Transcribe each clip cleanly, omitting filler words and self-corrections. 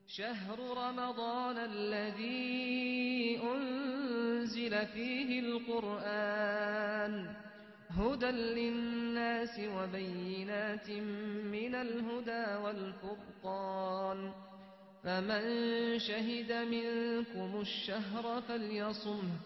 شهر رمضان الذي أنزل فيه القرآن هدى للناس وبينات من الهدى والفرقان فمن شهد منكم الشهر فليصمه.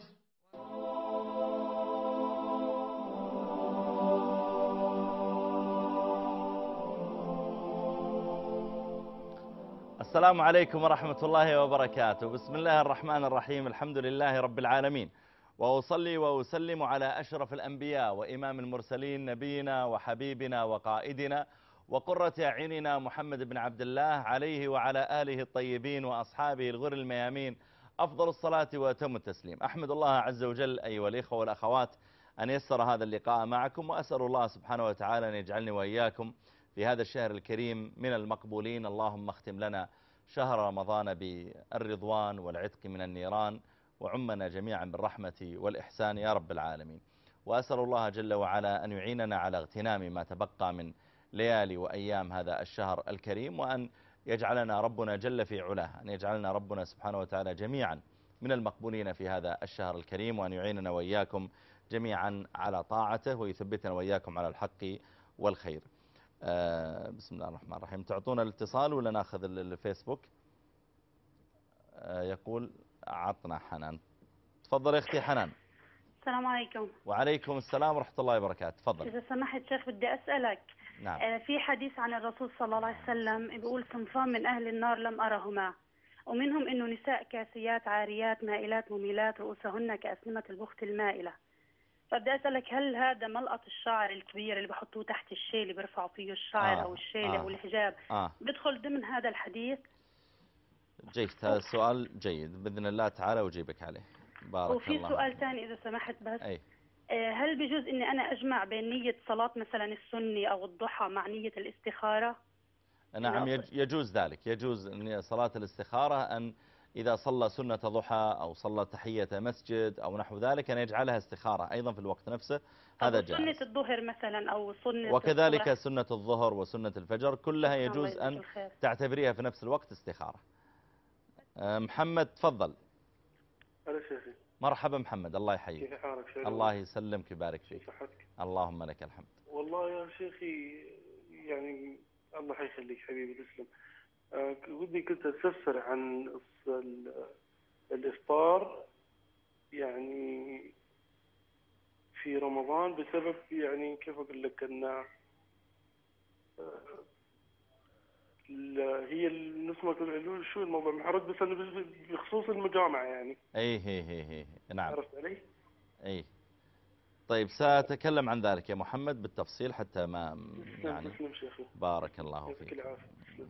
السلام عليكم ورحمة الله وبركاته. بسم الله الرحمن الرحيم. الحمد لله رب العالمين، وأصلي وأسلم على أشرف الأنبياء وإمام المرسلين نبينا وحبيبنا وقائدنا وقرة أعيننا محمد بن عبد الله عليه وعلى آله الطيبين وأصحابه الغر الميامين أفضل الصلاة وأتم التسليم. أحمد الله عز وجل أيها الإخوة والأخوات أن يسر هذا اللقاء معكم، وأسأل الله سبحانه وتعالى أن يجعلني وإياكم في هذا الشهر الكريم من المقبولين. اللهم اختم لنا شهر رمضان بالرضوان والعتق من النيران، وعمنا جميعا بالرحمة والإحسان يا رب العالمين. وأسأل الله جل وعلا أن يعيننا على اغتنام ما تبقى من ليالي وأيام هذا الشهر الكريم، وأن يجعلنا ربنا جل في علاه، أن يجعلنا ربنا سبحانه وتعالى جميعا من المقبولين في هذا الشهر الكريم، وأن يعيننا وإياكم جميعا على طاعته، ويثبتنا وإياكم على الحق والخير. بسم الله الرحمن الرحيم. تعطونا الاتصال ولا ناخذ الفيسبوك؟ يقول عطنا حنان. تفضل يا اختي حنان. السلام عليكم. وعليكم السلام ورحمة الله وبركاته. تفضل. إذا سمحت شيخ بدي أسألك. نعم. في حديث عن الرسول صلى الله عليه وسلم بيقول صنفان من أهل النار لم أرهما، ومنهم إنه نساء كاسيات عاريات مائلات مميلات رؤوسهن كأسنمة البخت المائلة. فبدي أسألك، هل هذا ملقط الشعر الكبير اللي بحطوه تحت الشيل اللي بيرفعوا فيه الشعر أو الشيل أو الحجاب بدخل ضمن هذا الحديث؟ جيد، هذا السؤال جيد، بإذن الله تعالى وجيبك عليه. بارك الله. وفي سؤال ثاني إذا سمحت بس. أي. هل بيجوز إني أنا أجمع بين نية صلاة مثلا السني أو الضحى مع نية الاستخارة؟ نعم يجوز ذلك. يجوز أن صلاة الاستخارة أن إذا صلى سنة ضحى أو صلى تحية مسجد أو نحو ذلك أن يجعلها استخارة أيضا في الوقت نفسه، هذا جائز. سنة الظهر مثلا أو سنة وكذلك الصبح. سنة الظهر وسنة الفجر كلها يجوز أن تعتبريها في نفس الوقت استخارة. محمد تفضل. أهلا شيخي. مرحبا محمد، الله يحييك. كيف حالك؟ الله يسلمك ويبارك فيك. صحتك؟ اللهم لك الحمد. والله يا شيخي يعني الله يخليك حبيبي تسلم. ودي كنت أستفسر عن الإفطار يعني في رمضان بسبب يعني كيف أقول لك أن هي نسمة شو الموضوع محرج، بس أنا بخصوص المجامعة يعني. هي نعم. عرفت علي؟ أي طيب، سأتكلم عن ذلك يا محمد بالتفصيل حتى ما يعني. تسلم شيخي. بارك الله فيك. العافية.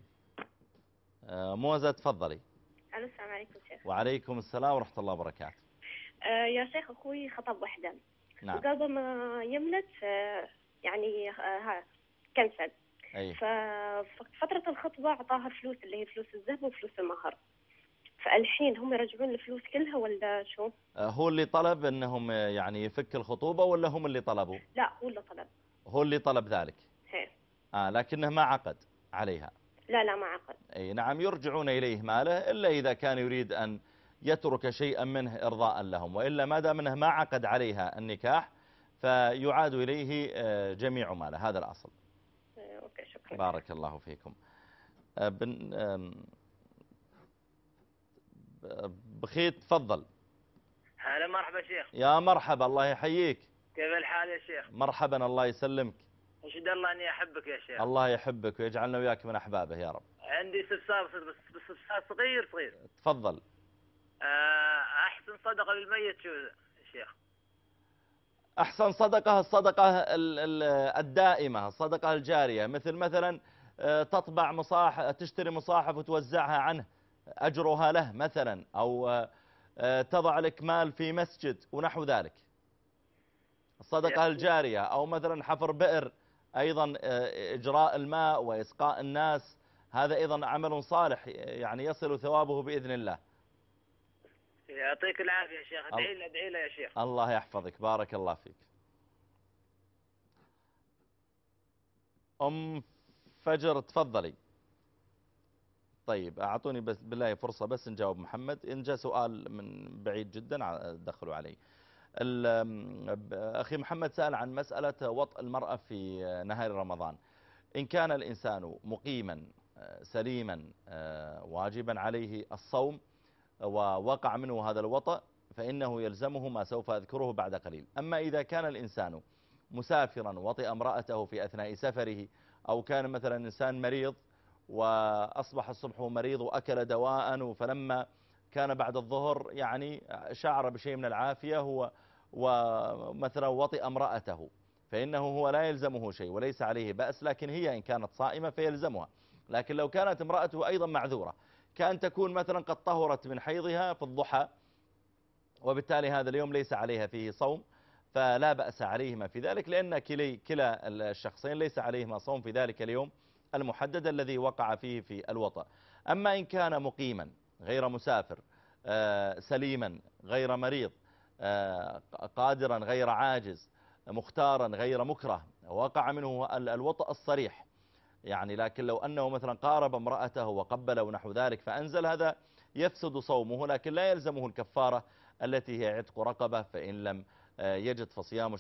موزة تفضلي. السلام عليكم شيخ. وعليكم السلام ورحمة الله وبركاته. يا شيخ أخوي خطب وحدة. نعم. وقبل ما يملت يعني كنسل. أي. ففترة الخطبة أعطاها فلوس اللي هي فلوس الذهب وفلوس المهر، فالحين هم يرجعون الفلوس كلها ولا شو؟ هو اللي طلب أنهم يعني يفك الخطوبة ولا هم اللي طلبوا؟ لا هو اللي طلب. هو اللي طلب ذلك. هي. لكنه ما عقد عليها. لا ما عقد. أي نعم، يرجعون إليه ماله إلا إذا كان يريد أن يترك شيئا منه إرضاء لهم، وإلا ما دام أنه ما عقد عليها النكاح فيعاد إليه جميع ماله، هذا الأصل. أوكي شكرا. بارك الله فيكم. بخيت تفضل. هلا مرحبا شيخ. يا مرحبا، الله يحييك. كيف الحال يا شيخ؟ مرحبا، الله يسلمك. أشهد الله أني أحبك يا شيخ. الله يحبك ويجعلنا وياك من أحبابه يا رب. عندي استفسار بس استفسار صغير. تفضل. أحسن صدقة للميت شو يا شيخ؟ أحسن صدقة الصدقة الدائمة، الصدقة الجارية، مثلا تطبع تشتري مصاحف وتوزعها عنه أجرها له مثلا، أو تضع لك مال في مسجد ونحو ذلك، الصدقة الجارية. أو مثلا حفر بئر أيضا، إجراء الماء وإسقاء الناس، هذا أيضا عمل صالح يعني يصل ثوابه بإذن الله. يعطيك العافية يا شيخ. ادعي له يا شيخ. الله يحفظك، بارك الله فيك. فجر تفضلي. طيب أعطوني بس بالله فرصة بس نجاوب محمد. إن جاء سؤال من بعيد جدا دخلوا علي. أخي محمد سأل عن مسألة وطء المرأة في نهار رمضان. إن كان الإنسان مقيما سليما واجبا عليه الصوم ووقع منه هذا الوطأ فإنه يلزمه ما سوف أذكره بعد قليل. أما إذا كان الإنسان مسافرا وطئ امرأته في أثناء سفره، أو كان مثلا إنسان مريض وأصبح الصبح مريض وأكل دواء، فلما كان بعد الظهر يعني شعر بشيء من العافية هو ومثلا وطئ امرأته، فإنه هو لا يلزمه شيء وليس عليه بأس، لكن هي إن كانت صائمة فيلزمها. لكن لو كانت امرأته أيضا معذورة، كان تكون مثلا قد طهرت من حيضها في الضحى وبالتالي هذا اليوم ليس عليها فيه صوم، فلا بأس عليهما في ذلك، لأن كلا الشخصين ليس عليهما صوم في ذلك اليوم المحدد الذي وقع فيه في الوطأ. أما إن كان مقيما غير مسافر سليما غير مريض قادرا غير عاجز مختارا غير مكره وقع منه الوطأ الصريح يعني، لكن لو أنه مثلا قارب امرأته وقبل ونحو ذلك فأنزل، هذا يفسد صومه، لكن لا يلزمه الكفارة التي هي عتق رقبة، فإن لم يجد فصيام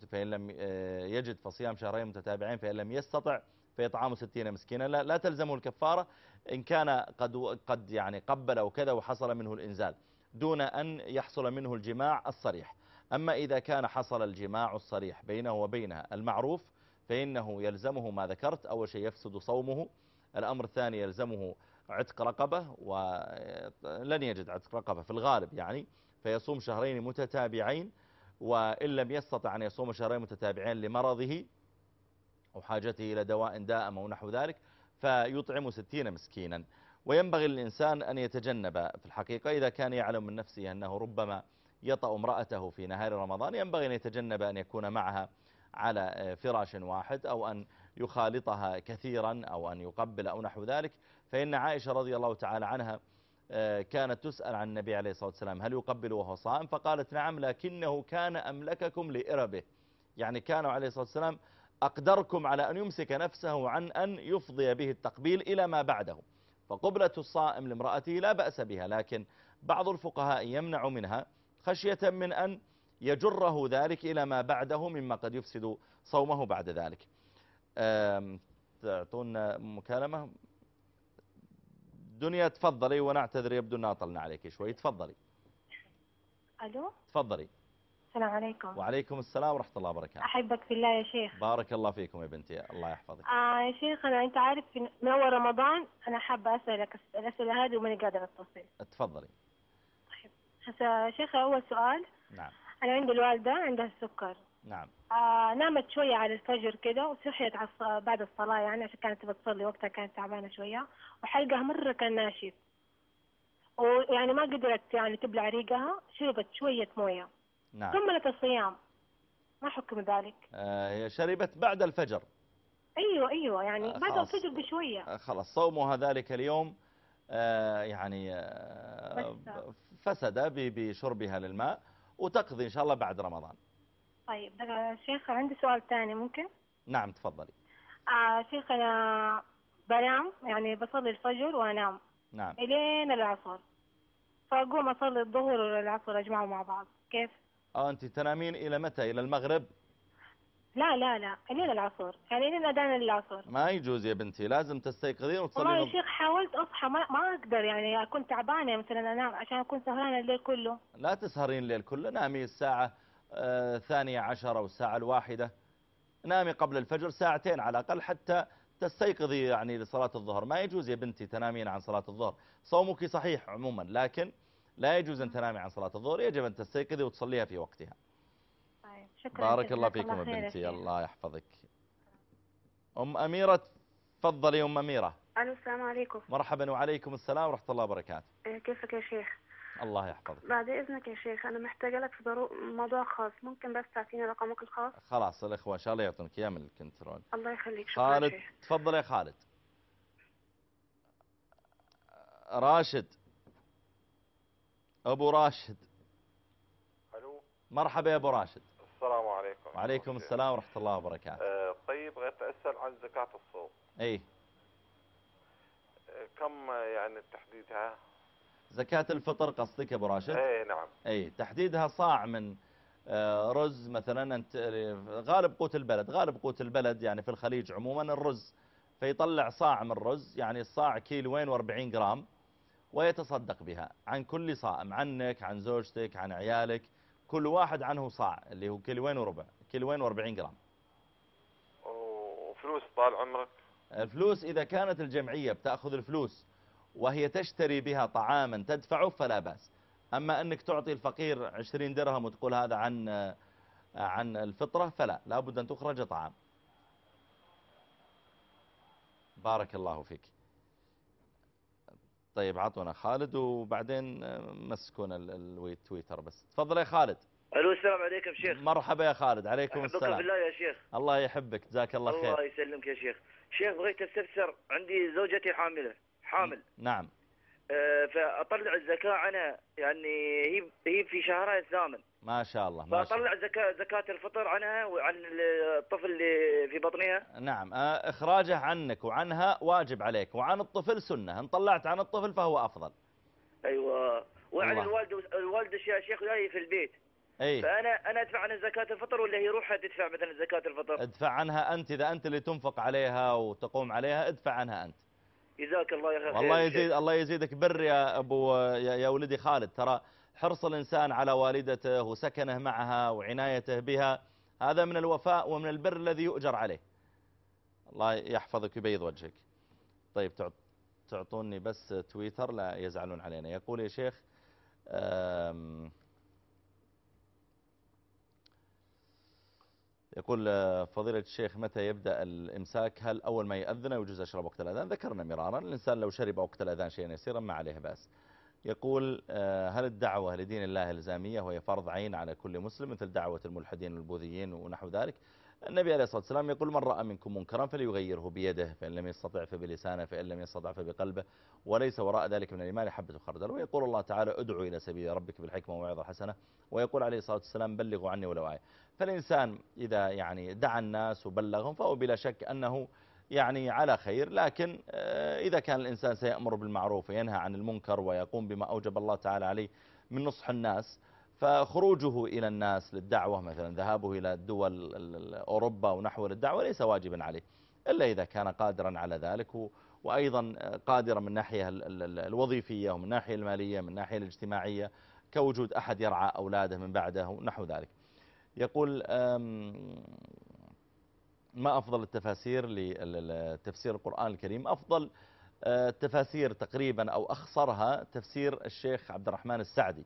شهرين متتابعين، فإن لم يستطع فإطعام 60 مسكينا. لا تلزمه الكفارة إن كان قد يعني قبل أو كذا وحصل منه الإنزال دون أن يحصل منه الجماع الصريح. أما إذا كان حصل الجماع الصريح بينه وبينها المعروف فإنه يلزمه ما ذكرت. أول شيء يفسد صومه، الأمر الثاني يلزمه عتق رقبة، ولن يجد عتق رقبة في الغالب يعني، فيصوم شهرين متتابعين، وإن لم يستطع أن يصوم شهرين متتابعين لمرضه أو حاجته إلى دواء دائم أو نحو ذلك فيطعم 60 مسكينا. وينبغي للإنسان أن يتجنب في الحقيقة إذا كان يعلم من نفسه أنه ربما يطأ امرأته في نهار رمضان، ينبغي أن يتجنب أن يكون معها على فراش واحد، أو أن يخالطها كثيرا، أو أن يقبل أو نحو ذلك. فإن عائشة رضي الله تعالى عنها كانت تسأل عن النبي عليه الصلاة والسلام هل يقبل وهو صائم، فقالت نعم، لكنه كان أملككم لإربه، يعني كانوا عليه الصلاة والسلام أقدركم على أن يمسك نفسه عن أن يفضي به التقبيل إلى ما بعده. فقبلة الصائم لامرأته لا بأس بها، لكن بعض الفقهاء يمنع منها خشية من أن يجره ذلك إلى ما بعده مما قد يفسد صومه بعد ذلك. تعطونا مكالمة دنيا، تفضلي، ونعتذر يبدو أننا طلنا عليك شوي، تفضلي. ألو، تفضلي. السلام عليكم. وعليكم السلام ورحمة الله وبركاته. أحبك في الله يا شيخ. بارك الله فيكم يا بنتي، الله يحفظك. يا شيخ، أنت عارف من أول رمضان أنا حابة أسألك الأسئلة هذه وماني قادرة أتصل. تفضلي. طيب هسا شيخ، أول سؤال. نعم. أنا عندي الوالدة عندها السكر. نعم. نامت شوية على الفجر كده وصحيت بعد الصلاة، يعني عشان كانت بتصلي وقتها، كانت تعبانة شوية وحلقها مرة كان ناشف، ويعني ما قدرت يعني تبلع ريقها، شربت شوية موية. نعم. كملت الصيام، ما حكم ذلك؟ هي شربت بعد الفجر. ايوه يعني بعد الفجر بشويه. خلاص صومها ذلك اليوم يعني فسد بشربها للماء، وتقضي ان شاء الله بعد رمضان. طيب شيخ، عندي سؤال ثاني ممكن؟ نعم تفضلي. شيخ، انا بنام يعني بصلي الفجر وانام. نعم. الين العصر، فاقوم اصلي الظهر والعصر اجمعهم مع بعض، كيف؟ انت تنامين الى متى؟ الى المغرب؟ لا الين العصر، يعني الين اذان العصر. ما يجوز يا بنتي، لازم تستيقظين وتصلين. والله يا شيخ حاولت اصحى ما اقدر، يعني كنت تعبانه مثلا انام عشان اكون سهرانه الليل كله. لا تسهرين الليل كله، نامي الساعة 12 أو الساعة 1، نامي قبل الفجر ساعتين على الأقل حتى تستيقظي يعني لصلاة الظهر. ما يجوز يا بنتي تنامين عن صلاة الظهر، صومك صحيح عموما، لكن لا يجوز أن تنامي عن صلاة الظهر، يجب أن تستيقظي وتصليها في وقتها. طيب شكرا. بارك الله فيكم يا بنتي، الله يحفظك. أم أميرة، تفضلي أم أميرة. الو، السلام عليكم. مرحبا. وعليكم السلام ورحمة الله وبركاته. كيفك يا شيخ؟ الله يحفظك. بعد اذنك يا شيخ، انا محتاجه لك في موضوع خاص، ممكن بس تعطيني رقمك الخاص؟ خلاص الاخوه ان شاء الله يعطونك اياه من الكنترول. الله يخليك، شكرا خالد شيخ. تفضل يا خالد. راشد، ابو راشد. الو، مرحبا يا ابو راشد. السلام عليكم. وعليكم السلام ورحمه الله وبركاته. طيب بغيت اسال عن زكاه الصوم. اي كم يعني تحديدها؟ زكاة الفطر قصدك يا أبو راشد؟ اي نعم. اي تحديدها صاع من رز مثلا. أنت غالب قوت البلد يعني في الخليج عموما الرز، فيطلع صاع من الرز، يعني الصاع 240 جرام، ويتصدق بها عن كل صائم، عنك، عن زوجتك، عن عيالك، كل واحد عنه صاع اللي هو 240 جرام. وفلوس طال عمرك؟ الفلوس إذا كانت الجمعية بتأخذ الفلوس وهي تشتري بها طعاما تدفعه فلا بأس. أما أنك تعطي الفقير 20 درهم وتقول هذا عن الفطرة فلا، لابد أن تخرج طعام. بارك الله فيك. طيب عطونا خالد وبعدين مسكونا التويتر بس. تفضل يا خالد. الو السلام عليكم شيخ. مرحبا يا خالد. عليكم أحبك السلام. في الله يا شيخ. الله يحبك، جزاك الله خير. الله يسلمك يا شيخ. شيخ بغيت استفسر، عندي زوجتي حامل. نعم. فأطلع الزكاة عنها، يعني هي في شهرها الثامن. ما شاء الله. ما شاء الله. فأطلع زكاة الفطر عنها وعن الطفل اللي في بطنها. نعم. إخراجه عنك وعنها واجب عليك، وعن الطفل سنة. إن طلعت عن الطفل فهو أفضل. أيوة. وعن الله. الوالد يا شيخ جاي في البيت. أي. فأنا أدفع عن زكاة الفطر ولا هي روحها تدفع مثلا زكاة الفطر؟ ادفع عنها أنت، إذا أنت اللي تنفق عليها وتقوم عليها ادفع عنها أنت. جزاك الله خير. الله يزيدك بر يا أبو يا ولدي خالد. ترى حرص الإنسان على والدته وسكنه معها وعنايته بها هذا من الوفاء ومن البر الذي يؤجر عليه. الله يحفظك ويبيض وجهك. طيب تعطوني بس تويتر لا يزعلون علينا. يقول يا شيخ يقول فضيلة الشيخ متى يبدأ الإمساك؟ هل أول ما يأذن يجوز أشرب وقت الأذان؟ ذكرنا مرارا الإنسان لو شرب وقت الأذان شيئا يسيرا ما عليه بأس. يقول هل الدعوة لدين الله إلزامية وهي فرض عين على كل مسلم مثل دعوة الملحدين والبوذيين ونحو ذلك؟ النبي عليه الصلاة والسلام يقول من رأى منكم منكرا فليغيره بيده، فإن لم يستطع فبلسانه، فإن لم يستطع فبقلبه، وليس وراء ذلك من الإيمان حبة خردل. ويقول الله تعالى ادعوا إلى سبيل ربك بالحكمة والموعظة الحسنة، ويقول عليه الصلاة والسلام بلغوا عني ولو آية. فالإنسان إذا يعني دعا الناس وبلغهم فهو بلا شك أنه يعني على خير، لكن إذا كان الإنسان سيأمر بالمعروف وينهى عن المنكر ويقوم بما أوجب الله تعالى عليه من نصح الناس، فخروجه إلى الناس للدعوة مثلا ذهابه إلى الدول أوروبا ونحو للدعوة ليس واجبا عليه إلا إذا كان قادرا على ذلك، وأيضا قادرا من الناحية الوظيفية ومن الناحية المالية من الناحية الاجتماعية كوجود أحد يرعى أولاده من بعده ونحو ذلك. يقول ما أفضل التفاسير لتفسير القرآن الكريم؟ أفضل التفاسير تقريبا أو أخصرها تفسير الشيخ عبد الرحمن السعدي،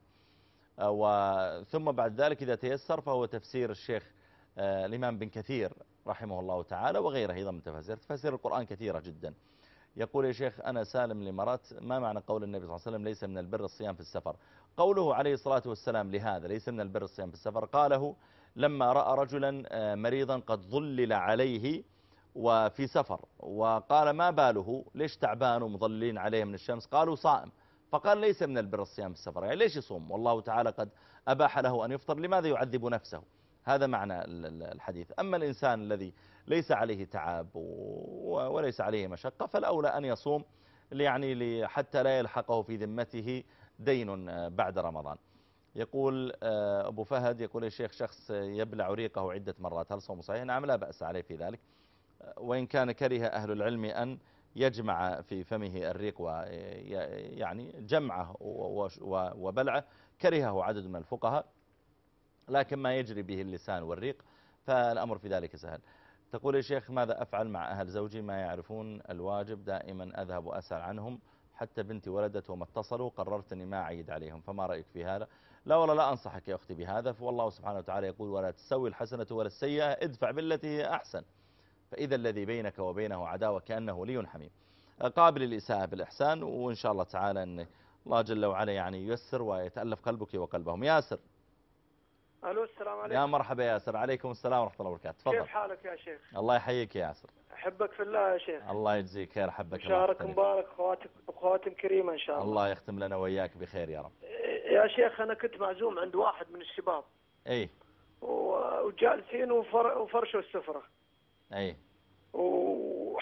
ثم بعد ذلك إذا تيسر فهو تفسير الشيخ الإمام بن كثير رحمه الله تعالى وغيره أيضا من تفاسير القرآن كثيرة جدا. يقول يا شيخ أنا سالم الإمارات، ما معنى قول النبي صلى الله عليه وسلم ليس من البر الصيام في السفر؟ قوله عليه الصلاة والسلام لهذا ليس من البر الصيام في السفر قاله لما رأى رجلا مريضا قد ظلل عليه وفي سفر، وقال ما باله ليش تعبان ومظللين عليه من الشمس؟ قالوا صائم، فقال ليس من البر الصيام في السفر، يعني ليش يصوم والله تعالى قد أباح له أن يفطر، لماذا يعذب نفسه؟ هذا معنى الحديث. أما الإنسان الذي ليس عليه تعب وليس عليه مشقة فالأولى أن يصوم يعني حتى لا يلحقه في ذمته دين بعد رمضان. يقول أبو فهد يقول يا شيخ شخص يبلع ريقه عدة مرات هل صوم صحيح؟ نعم لا بأس عليه في ذلك، وإن كان كره أهل العلم أن يجمع في فمه الريق ويعني جمعه وبلعه كرهه عدد من الفقهاء، لكن ما يجري به اللسان والريق فالأمر في ذلك سهل. تقول يا شيخ ماذا أفعل مع أهل زوجي ما يعرفون الواجب، دائما أذهب وأسأل عنهم حتى بنتي ولدت وما اتصلوا قررت أني ما أعيد عليهم، فما رأيك في هذا؟ لا والله لا أنصحك يا أختي بهذا، فوالله سبحانه وتعالى يقول ولا تستوي الحسنة ولا السيئة ادفع بالتي هي أحسن فإذا الذي بينك وبينه عداوة كأنه ولي حميم. قابل الإساءة بالإحسان، وإن شاء الله تعالى أن الله جل وعلا يعني ييسر ويتألف قلبك وقلبهم. ياسر. الو السلام عليكم. يا مرحبا ياسر. عليكم السلام ورحمة الله وبركاته. تفضل. كيف حالك يا شيخ؟ الله يحييك يا ياسر. احبك في الله يا شيخ. الله يجزيك خير. حبك شهرك مبارك خواتم كريمة ان شاء الله. الله يختم لنا وياك بخير يا رب. يا شيخ انا كنت معزوم عند واحد من الشباب اي وجالسين وفرشوا السفرة اي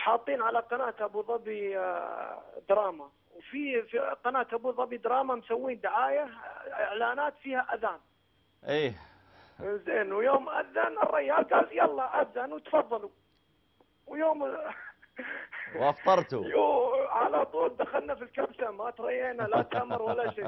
وحاطين على قناة أبو ظبي دراما، في قناة أبو ظبي دراما مسوين دعاية إعلانات فيها أذان. ايه زين، ويوم أذن الرجال قال يلا أذن وتفضلوا، ويوم وافطرتوا على طول دخلنا في الكبسة، ما ترينا لا تمر ولا شيء.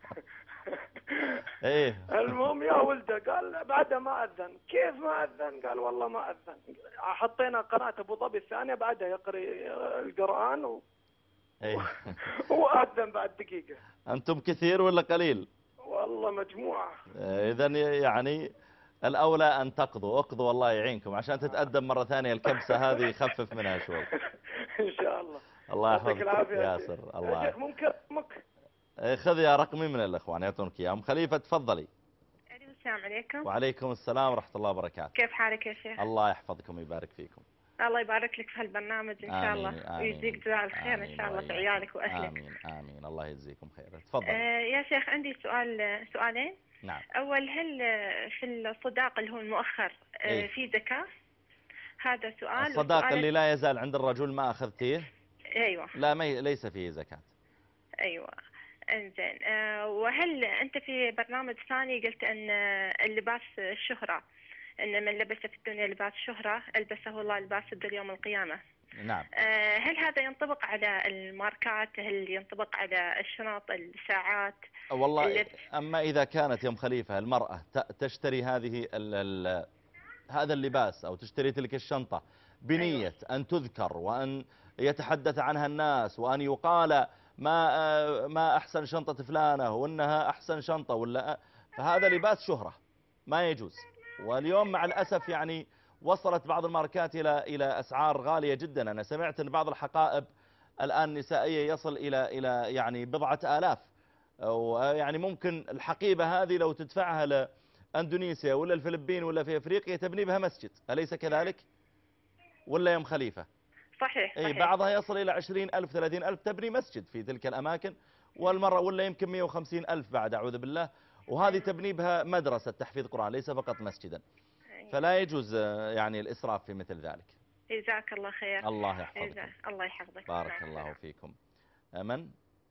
ايه المهم يا ولده قال بعدها ما أذن. كيف ما أذن؟ قال والله ما أذن. حطينا قناة أبو ظبي الثانية بعدها يقري القرآن ايه وأذن بعد دقيقة. انتم كثير ولا قليل؟ والله مجموعة. اذا يعني الأولى أن اقضوا الله يعينكم عشان تتقدم مرة ثانية الكبسة هذه يخفف منها شوي. إن شاء الله. الله يعطيك يحفظك العافية ياسر. الله يا شيخ ممكن رقمك؟ خذ يا رقمي من الأخوان يعطونك إياه. أم خليفة تفضلي. السلام عليكم. وعليكم السلام ورحمة الله وبركاته. كيف حالك يا شيخ؟ الله يحفظكم ويبارك فيكم. الله يبارك لك في هالبرنامج إن شاء آمين الله، آمين ويجزيك جزاء الخير إن شاء الله في عيالك وأهلك. آمين آمين. الله يجزيكم خير. تفضل. يا شيخ عندي سؤالين. نعم. أول، هل في الصداق اللي هو المؤخر في زكاة؟ هذا سؤال. الصداق اللي لا يزال عند الرجل ما أخذتيه؟ أيوة. لا ليس فيه زكاة. أيوة. انزين. وهل أنت في برنامج ثاني قلت أن اللباس الشهرة، أن من لبس في الدنيا لباس شهرة ألبسه الله لباس الدر يوم القيامة. نعم. هل هذا ينطبق على الماركات؟ هل ينطبق على الشنط، الساعات؟ والله أما إذا كانت يا أم خليفة المرأة تشتري هذا اللباس أو تشتري تلك الشنطة بنية أن تذكر وأن يتحدث عنها الناس وأن يقال ما أحسن شنطة فلانة وأنها أحسن شنطة ولا، فهذا لباس شهرة ما يجوز. واليوم مع الأسف يعني وصلت بعض الماركات إلى أسعار غالية جدا. أنا سمعت أن بعض الحقائب الآن نسائية يصل إلى يعني بضعة آلاف، ويعني ممكن الحقيبة هذه لو تدفعها لأندونيسيا ولا الفلبين ولا في أفريقيا تبني بها مسجد، أليس كذلك؟ ولا يا أم خليفة؟ صحيح. أي بعضها يصل إلى 20,000 30,000 تبني مسجد في تلك الأماكن، والمرة ولا يمكن 150,000 بعد أعوذ بالله، وهذه تبني بها مدرسة تحفيظ قرآن ليس فقط مسجدا. فلا يجوز يعني الإسراف في مثل ذلك. جزاك الله خير. الله يحفظك. الله يحفظك. بارك الله فيكم. من؟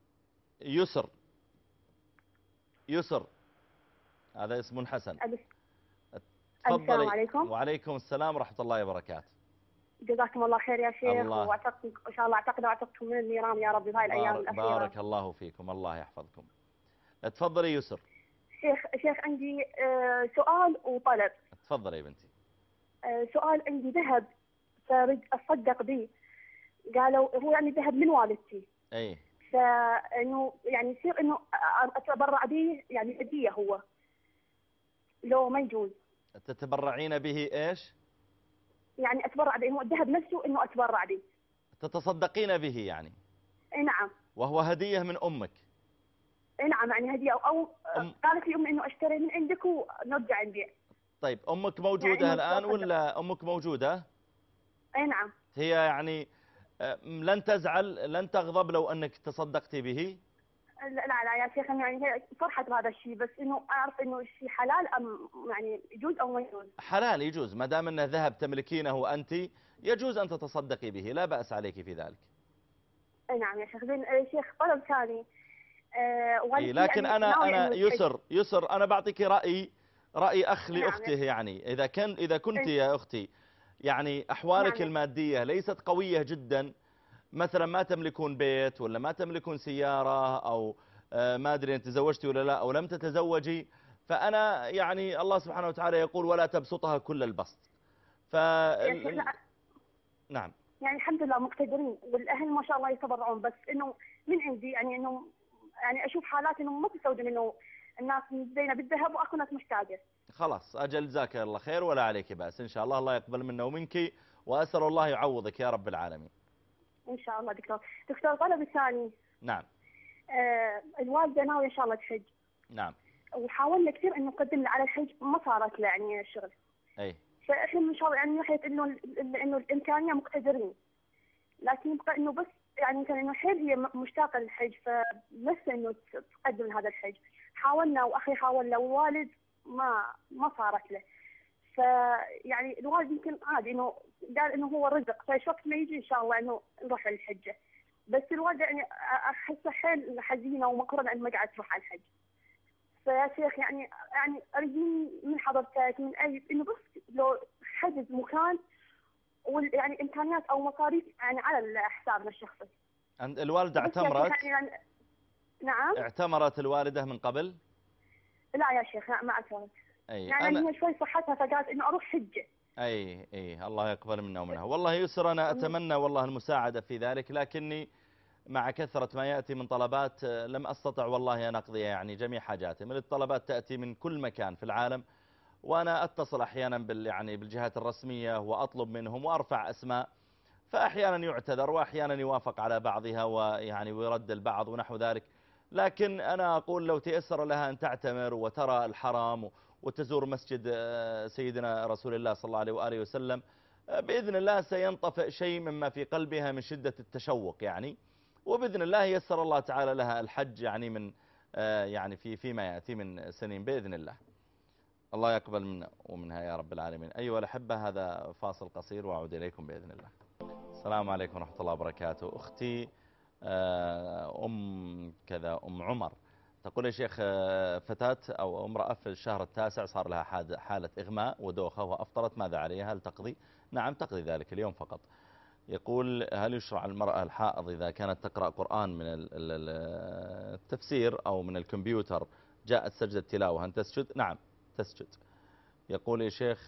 يسر هذا اسم حسن. السلام عليكم. وعليكم السلام ورحمة الله وبركاته. جزاكم الله خير يا شيخ، واعتقد ان شاء الله واعتقدكم من النيران يا رب في هاي الايام الاخيره. بارك الله فيكم. الله يحفظكم. تفضلي يسر. شيخ عندي سؤال وطلب. تفضلي يا بنتي. سؤال، عندي ذهب فاريد اتصدق به. قالوا هو يعني ذهب من والدتي. اي. فانه يعني يصير انه اتبرع به يعني هديه، هو لو ما يجوز. تتبرعين به ايش؟ يعني اتبرع به، انه الذهب نفسه انه اتبرع به. تتصدقين به يعني؟ اي نعم. وهو هدية من امك؟ اي نعم، يعني هدية او قالت لي امي انه اشتري من عندك ونرجع نبيع. طيب امك موجودة يعني الان ولا امك موجودة؟ اي نعم. هي يعني لن تزعل لن تغضب لو انك تصدقتي به؟ لا يا شيخ، يعني هي فرحت بهذا الشيء، بس انه اعرف انه الشيء حلال ام يعني يجوز او ما يجوز. حلال يجوز، ما دام انه ذهب تملكينه انت يجوز ان تتصدقي به، لا بأس عليك في ذلك. اي نعم يا شيخ. زين شيخ، طلب ثاني. لكن يعني انا يسر انا بعطيك رأي اخ لاخته. يعني اذا كنت يا اختي يعني احوالك المادية ليست قوية جدا، مثلا ما تملكون بيت ولا ما تملكون سيارة او ما ادري انت تزوجتي ولا لا او لم تتزوجي، فانا يعني الله سبحانه وتعالى يقول ولا تبسطها كل البسط. نعم. يعني الحمد لله مقتدرين والاهل ما شاء الله يتبرعون، بس انه من عندي يعني اشوف حالات انه ما تستوجب انه الناس زينه بالذهب واكو ناس محتاجه. خلاص اجل جزاك الله خير ولا عليك بأس ان شاء الله. الله يقبل منا ومنك واسال الله يعوضك يا رب العالمين. ان شاء الله. دكتور طلب الثاني. نعم. الوالده ناويه ان شاء الله تحج. نعم. وحاولنا كثير انه نقدم على الحج، ما صارت له يعني الشغل. اي. فاحنا ان شاء الله يعني ناحيه انه الامكانيه مقتدرين، لكن يبقى انه بس يعني كان انه حيل هي مشتاقه للحج، فنفسه انه تقدم هذا الحج. حاولنا واخي حاول له والوالد ما صارت له. فيعني الوالد يمكن عادي انه قال انه هو رزق، فايش وقت ما يجي ان شاء الله انه نروح على الحجه. بس الوالده يعني احسها حيل حزينه ومقرنه ان ما قاعد تروح على الحج. فيا شيخ يعني اريد من حضرتك من اي انه بس لو حجز مكان يعني امكانيات او مصاريف يعني على حسابنا الشخصي. الوالده اعتمرت؟ يعني نعم. اعتمرت الوالده من قبل؟ لا يا شيخ لا ما اعتمرت. يعني هي شوي صحتها فقالت انه اروح حجه. اي الله يقبل منا ومنها. والله يسر، انا اتمنى والله المساعده في ذلك، لكني مع كثرة ما يأتي من طلبات لم أستطع والله أن أقضي يعني جميع حاجاتي. من الطلبات تأتي من كل مكان في العالم، وأنا أتصل أحيانا يعني بالجهات الرسمية وأطلب منهم وأرفع أسماء، فأحيانا يعتذر وأحيانا يوافق على بعضها ويعني ويرد البعض ونحو ذلك. لكن أنا أقول لو تيسر لها أن تعتمر وترى الحرام وتزور مسجد سيدنا رسول الله صلى الله عليه وآله وسلم، بإذن الله سينطفئ شيء مما في قلبها من شدة التشوق يعني، وبإذن الله يسر الله تعالى لها الحج يعني من يعني فيما يأتي من سنين بإذن الله. الله يقبل منا ومنها يا رب العالمين. أيها الأحبة، هذا فاصل قصير وأعود إليكم بإذن الله. السلام عليكم ورحمة الله وبركاته. أختي أم عمر تقول يا شيخ، فتاة أو امرأة في الشهر التاسع صار لها حالة إغماء ودوخة وأفطرت، ماذا عليها؟ هل تقضي؟ نعم تقضي ذلك اليوم فقط. يقول هل يشرع المرأة الحائض إذا كانت تقرأ قرآن من التفسير أو من الكمبيوتر جاءت سجدة تلاوة أن تسجد؟ نعم تسجد. يقول يا شيخ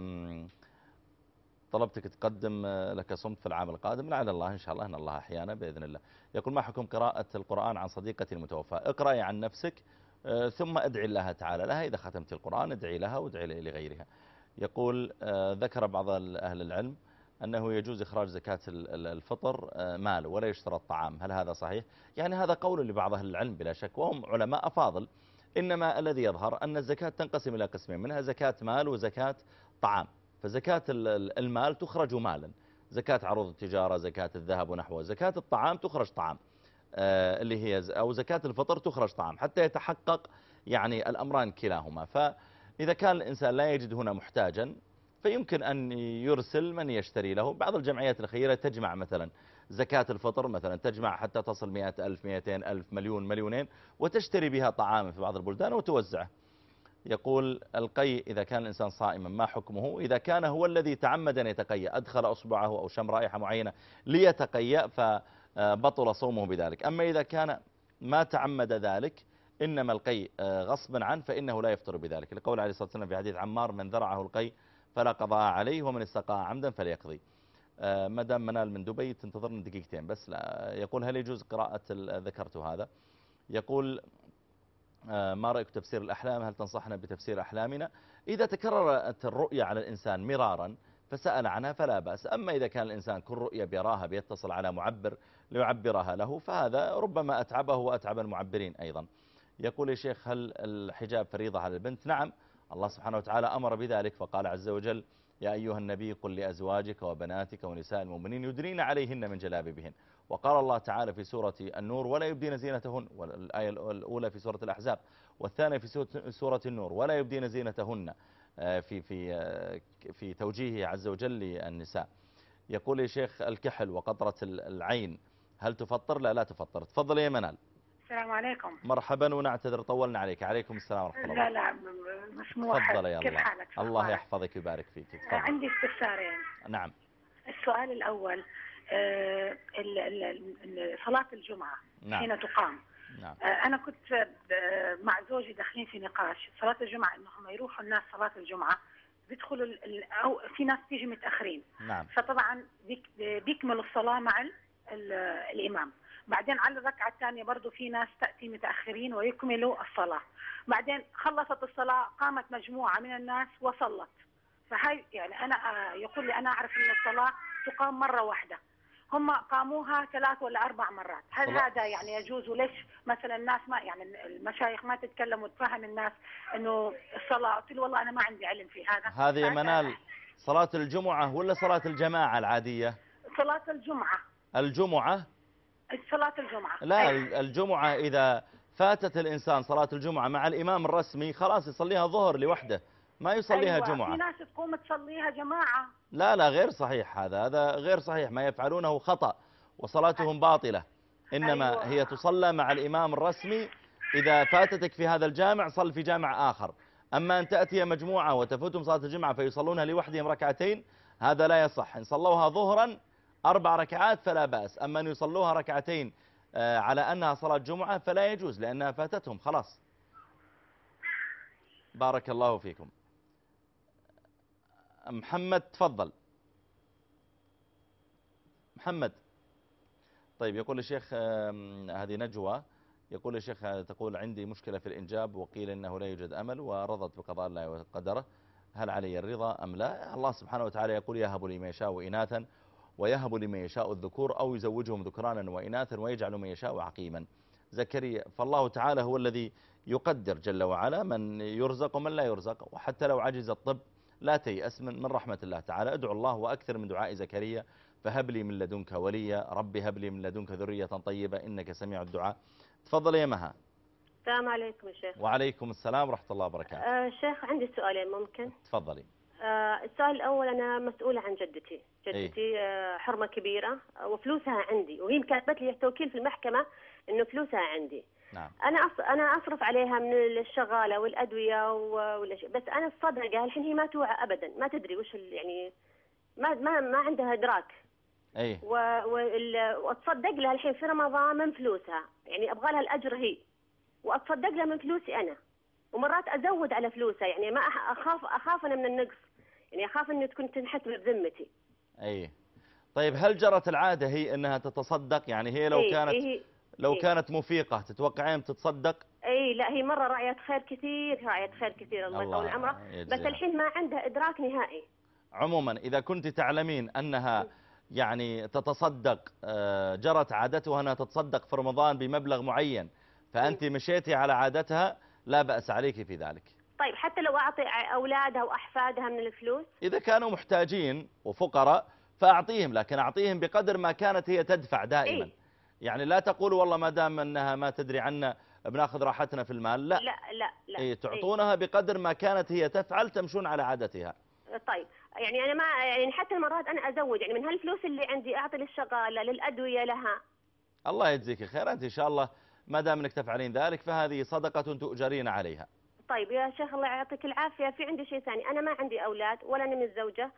طلبتك تقدم لك صمت في العام القادم، لعل الله إن شاء الله أن الله أحيانا بإذن الله. يقول ما حكم قراءة القرآن عن صديقتي المتوفى؟ اقرأي عن نفسك ثم ادعي الله تعالى لها، إذا ختمت القرآن ادعي لها وادعي لغيرها. يقول ذكر بعض أهل العلم أنه يجوز إخراج زكاة الفطر مال ولا يشترط طعام، هل هذا صحيح؟ يعني هذا قول لبعض أهل العلم بلا شك، وهم علماء أفاضل. إنما الذي يظهر أن الزكاة تنقسم إلى قسمين، منها زكاة مال وزكاة طعام. فزكاة المال تخرج مالا، زكاة عروض التجارة، زكاة الذهب ونحوه. زكاة الطعام تخرج طعام، اللي هي أو زكاة الفطر تخرج طعام، حتى يتحقق يعني الأمران كلاهما. فإذا كان الإنسان لا يجد هنا محتاجا فيمكن أن يرسل من يشتري له. بعض الجمعيات الخيرية تجمع مثلا زكاة الفطر مثلا تجمع حتى تصل 100,000 200,000 مليون مليونين، وتشتري بها طعاما في بعض البلدان وتوزعه. يقول القيء إذا كان الإنسان صائما ما حكمه؟ إذا كان هو الذي تعمد أن يتقيأ، أدخل أصبعه أو شم رائحة معينة ليتقيأ فبطل صومه بذلك. أما إذا كان ما تعمد ذلك إنما القيء غصبا عنه فإنه لا يفطر بذلك، لقول عليه الصلاة والسلام في حديث عمار من ذرعه القيء فلا قضاء عليه ومن استقاء عمدا فليقضي. مدام منال من دبي تنتظرنا دقيقتين بس. لا يقول هل يجوز قراءة ذكرت هذا. يقول ما رأيك تفسير الأحلام؟ هل تنصحنا بتفسير أحلامنا؟ إذا تكررت الرؤية على الإنسان مرارا فسأل عنها فلا بأس. أما إذا كان الإنسان كل رؤية بيراها بيتصل على معبر ليعبرها له فهذا ربما أتعبه وأتعب المعبرين أيضا. يقول يا شيخ هل الحجاب فريضة على البنت؟ نعم، الله سبحانه وتعالى أمر بذلك فقال عز وجل يا أيها النبي قل لأزواجك وبناتك ونساء المؤمنين يدنين عليهن من جلابيبهن. وقال الله تعالى في سورة النور ولا يبدين زينتهن، والآية الأولى في سورة الأحزاب، والثانية في سورة النور ولا يبدين زينتهن في توجيهه عز وجل للنساء. يقول يا شيخ الكحل وقطرة العين هل تفطر؟ لا تفطر. تفضل يا منال. السلام عليكم. مرحبا ونعتذر طولنا عليك. عليكم السلام ورحمة الله. لا مسموح. تفضل يا كيف حالك؟ الله يحفظك ويبارك فيك. تفضل. عندي استفسارين. نعم. السؤال الأول صلاة الجمعة نعم. حين تقام. نعم. أنا كنت مع زوجي داخلين في نقاش صلاة الجمعة إنهم يروحوا الناس صلاة الجمعة بيدخلوا أو في ناس تيجي متأخرين. نعم. فطبعا بيكملوا الصلاة مع الإمام. بعدين على الركعة الثانية برضو في ناس تأتي متأخرين ويكملوا الصلاة. بعدين خلصت الصلاة قامت مجموعة من الناس وصلت. فهي يعني أنا يقول لي أنا أعرف أن الصلاة تقام مرة واحدة، هم قاموها 3 ولا 4 مرات. هل هذا يعني يجوز؟ وليش مثلا الناس ما يعني المشايخ ما تتكلم وتفهم الناس أنه الصلاة؟ قلت له والله أنا ما عندي علم في هذا. هذه يا منال صلاة الجمعة ولا صلاة الجماعة العادية؟ صلاة الجمعة. صلاة الجمعة لا الجمعة إذا فاتت الإنسان صلاة الجمعة مع الإمام الرسمي خلاص يصليها ظهر لوحده ما يصليها أيوة. جمعة. في ناس تقوم تصليها جماعة. لا غير صحيح، هذا غير صحيح، ما يفعلونه خطأ وصلاتهم باطلة. إنما أيوة. هي تصلى مع الإمام الرسمي. إذا فاتتك في هذا الجامع صل في جامع آخر. أما أن تأتي مجموعة وتفوتهم صلاة الجمعة فيصلونها لوحدهم ركعتين، هذا لا يصح. إن صلوها ظهرا 4 ركعات فلا بأس، أما أن يصلوها ركعتين على أنها صلاة جمعة فلا يجوز، لأنها فاتتهم خلاص. بارك الله فيكم. محمد تفضل. محمد. طيب يقول الشيخ، هذه نجوى، يقول الشيخ تقول عندي مشكلة في الإنجاب وقيل إنه لا يوجد أمل ورضت بقضاء الله وقدره، هل علي الرضا أم لا؟ الله سبحانه وتعالى يقول يهب لمن يشاء إناثا ويهب لمن يشاء الذكور أو يزوجهم ذكرانا وإناثا ويجعل من يشاء عقيما. زكريا، فالله تعالى هو الذي يقدر جل وعلا من يرزق ومن لا يرزق، وحتى لو عجز الطب لا تيأس من رحمة الله تعالى. ادعو الله وأكثر من دعاء زكريا، فهب لي من لدنك وليا، ربي هب لي من لدنك ذرية طيبة إنك سميع الدعاء. تفضل يا مها. السلام عليكم يا شيخ. وعليكم السلام ورحمة الله وبركاته. شيخ عندي سؤالين ممكن؟ تفضلي. السؤال الأول، أنا مسؤولة عن جدتي. حرمة كبيرة وفلوسها عندي، وهي كاتبت لي توكيل في المحكمة إنه فلوسها عندي. نعم. أنا أصرف عليها من الشغالة والأدوية ولا شيء، بس أنا الصدقة الحين هي ما توعى أبدا، ما تدري وش يعني ما عندها إدراك. أي. وأتصدق لها الحين في رمضان من فلوسها، يعني أبغى لها الأجر هي، وأتصدق لها من فلوسي أنا، ومرات أزود على فلوسها، يعني ما أخاف أنا من النقص، يعني أخاف إنه تكون تنحسب بذمتي. أي. طيب هل جرت العادة هي أنها تتصدق؟ يعني هي لو كانت مفيقة تتوقعين تتصدق؟ أي لا، هي مرة راعية خير كثير، راعية خير كثير الله يطول عمرها، بس الحين ما عندها إدراك نهائي. عموما إذا كنت تعلمين أنها يعني تتصدق، جرت عادتها أنها تتصدق في رمضان بمبلغ معين، فأنت مشيتي على عادتها، لا بأس عليك في ذلك. طيب حتى لو أعطي أولادها وأحفادها من الفلوس؟ إذا كانوا محتاجين وفقراء فأعطيهم، لكن أعطيهم بقدر ما كانت هي تدفع دائما. إيه؟ يعني لا تقول والله ما دام أنها ما تدري عنا بناخذ راحتنا في المال، لا لا. إيه، تعطونها بقدر ما كانت هي تفعل، تمشون على عادتها. طيب يعني أنا ما يعني حتى المرات أنا أزود، يعني من هالفلوس اللي عندي أعطي للشغالة للأدوية لها. الله يجزيك خير، أنت إن شاء الله ما دام أنك تفعلين ذلك فهذه صدقة تؤجرين عليها. طيب يا شيخ الله يعطيك العافية، في عندي شيء ثاني، أنا ما عندي أولاد ولا أنا متزوجة،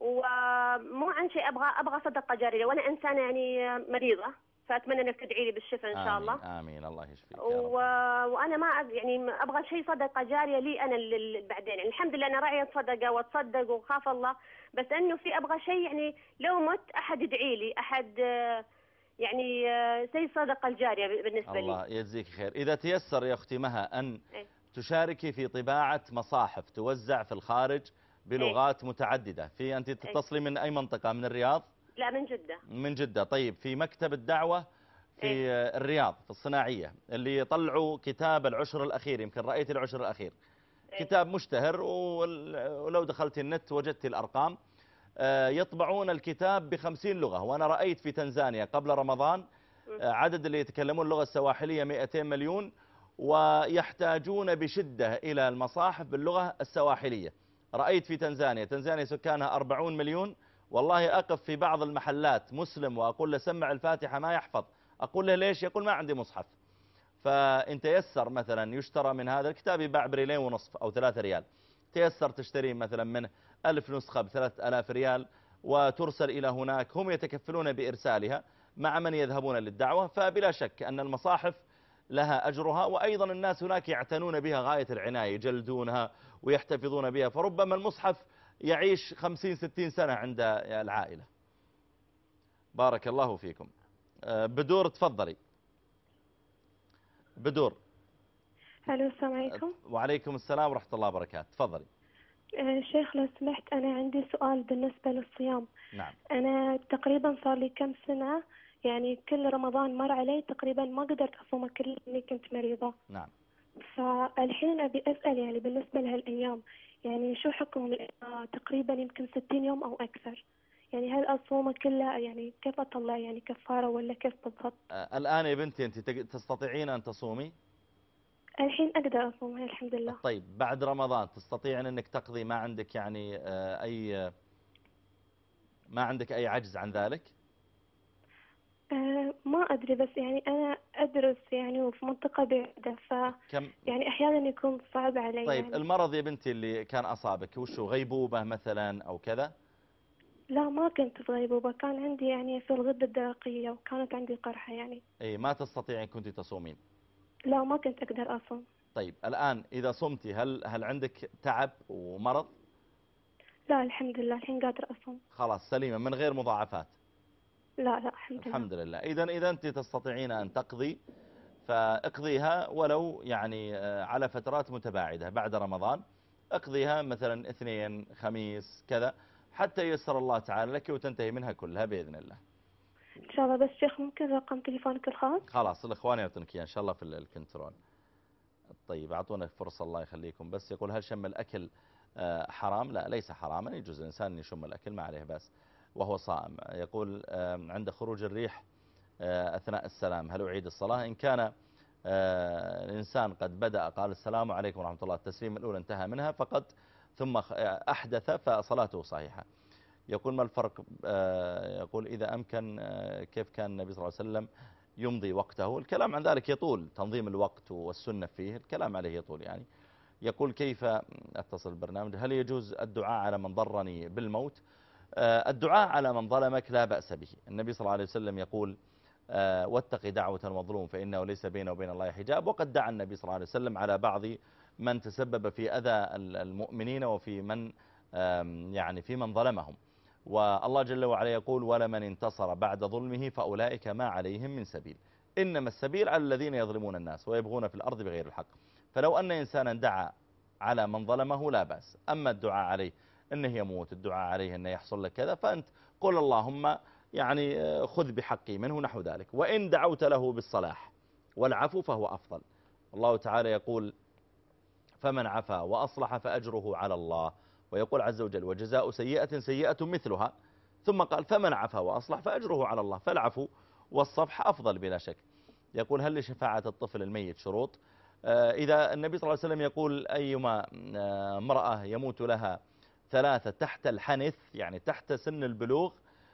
ومو عن شيء أبغى صدقة جارية، وأنا إنسانة يعني مريضة، فأتمنى إنك تدعي لي بالشفاء إن شاء الله. آمين الله يشفيك. وأنا ما يعني أبغى شيء صدقة جارية لي أنا بعدين، يعني الحمد لله أنا راعية صدقة وأتصدق وخاف الله، بس إنه في أبغى شيء يعني لو مت أحد يدعي لي، أحد يعني زي صدقة الجارية بالنسبة لي. الله يجزيك خير. إذا تيسر يا أختي مها أن تشاركي في طباعة مصاحف توزع في الخارج بلغات متعددة. أنت تتصلي من أي منطقة؟ من الرياض؟ لا من جدة. من جدة. طيب في مكتب الدعوة في الرياض في الصناعية اللي يطلعوا كتاب العشر الأخير، يمكن رأيت العشر الأخير، كتاب مشتهر، ولو دخلت النت وجدت الأرقام. يطبعون الكتاب ب50 لغة، وأنا رأيت في تنزانيا قبل رمضان عدد اللي يتكلمون اللغة السواحلية 200 مليون، ويحتاجون بشدة إلى المصاحف باللغة السواحلية. رأيت في تنزانيا سكانها 40 مليون، والله أقف في بعض المحلات مسلم وأقول له سمع الفاتحة ما يحفظ، أقول له ليش؟ يقول ما عندي مصحف. فإن تيسر مثلا يشترى من هذا الكتاب يباع ب2.5 أو 3 ريال، تيسر تشتري مثلا منه 1000 نسخة ب3000 ريال وترسل إلى هناك، هم يتكفلون بإرسالها مع من يذهبون للدعوة. فبلا شك أن المصاحف لها أجرها، وأيضا الناس هناك يعتنون بها غاية العناية، يجلدونها ويحتفظون بها، فربما المصحف يعيش 50-60 سنة عند العائلة. بارك الله فيكم. بدور تفضلي. بدور. الو السلام عليكم. وعليكم السلام ورحمة الله وبركاته. تفضلي. شيخ لو سمحت، أنا عندي سؤال بالنسبة للصيام. نعم. أنا تقريبا صار لي كم سنة، يعني كل رمضان مر علي تقريبا ما قدرت أصوم كل لأني كنت مريضة. نعم. فالحين أبي أسأل يعني بالنسبة لهالأيام، يعني شو حكم تقريبا يمكن 60 يوم أو أكثر، يعني هل أصوم كلها، يعني كيف أطلع يعني كفارة ولا كيف بالضبط؟ الآن يا بنتي أنت تستطيعين أن تصومي؟ الحين أقدر أصوم الحمد لله. طيب بعد رمضان تستطيع أنك تقضي؟ ما عندك يعني ما عندك أي عجز عن ذلك؟ ما أدري، بس يعني أنا أدرس يعني وفي منطقة بعيدة، يعني أحيانا يكون صعب علي. طيب يعني المرض يا بنتي اللي كان أصابك وشو، غيبوبة مثلا أو كذا؟ لا ما كنت في غيبوبة، كان عندي يعني في الغدة الدرقية وكانت عندي قرحة يعني. أي ما تستطيعين كنت تصومين؟ لا ما كنت أقدر أصوم. طيب الآن إذا صمتي هل عندك تعب ومرض؟ لا الحمد لله الحين قادر أصوم. خلاص سليمة من غير مضاعفات؟ لا الحمد لله. الحمد لله. إذا أنت تستطيعين أن تقضي فاقضيها، ولو يعني على فترات متباعدة بعد رمضان. اقضيها مثلا اثنين خميس كذا حتى ييسر الله تعالى لك وتنتهي منها كلها بإذن الله إن شاء الله. بس شيخ ممكن رقم تليفونك الخاص؟ خلاص الإخوان يعطونك إياه إن شاء الله في الكنترول. طيب أعطونا فرصة الله يخليكم. بس يقول هل شم الأكل حرام؟ لا ليس حراما، يجوز الإنسان أن يشم الأكل ما عليه بأس وهو صائم. يقول عند خروج الريح أثناء السلام هل أعيد الصلاة؟ إن كان الإنسان قد بدأ قال السلام عليكم ورحمة الله، التسليم الأولى انتهى منها فقد ثم أحدث فصلاته صحيحة. يقول ما الفرق؟ يقول إذا أمكن كيف كان النبي صلى الله عليه وسلم يمضي وقته؟ الكلام عن ذلك يطول، تنظيم الوقت والسنة فيه الكلام عليه يطول يعني. يقول كيف أتصل بالبرنامج؟ هل يجوز الدعاء على من ضرني بالموت؟ الدعاء على من ظلمك لا بأس به. النبي صلى الله عليه وسلم يقول واتق دعوة المظلوم فإنه ليس بينه وبين الله حجاب. وقد دعا النبي صلى الله عليه وسلم على بعض من تسبب في أذى المؤمنين وفي من يعني في من ظلمهم. والله جل وعلا يقول ولمن انتصر بعد ظلمه فأولئك ما عليهم من سبيل، إنما السبيل على الذين يظلمون الناس ويبغون في الأرض بغير الحق. فلو أن إنسانا دعا على من ظلمه لا بأس. أما الدعاء عليه أنه يموت، الدعاء عليه أنه يحصل لك كذا، فأنت قل اللهم يعني خذ بحقي منه نحو ذلك. وإن دعوت له بالصلاح والعفو فهو أفضل. الله تعالى يقول فمن عفا وأصلح فأجره على الله. ويقول عز وجل وجزاء سيئة سيئة مثلها، ثم قال فمن عفا وأصلح فأجره على الله. فالعفو والصفح أفضل بلا شك. يقول هل لشفاعة الطفل الميت شروط؟ إذا النبي صلى الله عليه وسلم يقول أيما امرأة يموت لها ثلاثة تحت الحنث يعني تحت سن البلوغ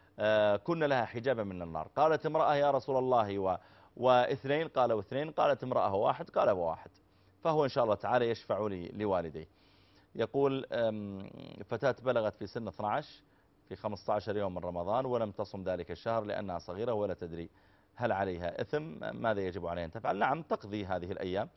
كن لها حجابا من النار. قالت امرأة يا رسول الله واثنين؟ قال واثنين. قالت امرأة واحد؟ قال واحد. فهو إن شاء الله تعالى يشفع لي لوالديه. يقول فتاة بلغت في سن 12 في 15 يوم من رمضان ولم تصم ذلك الشهر لأنها صغيرة ولا تدري هل عليها إثم؟ ماذا يجب عليها أن تفعل؟ نعم تقضي هذه الأيام،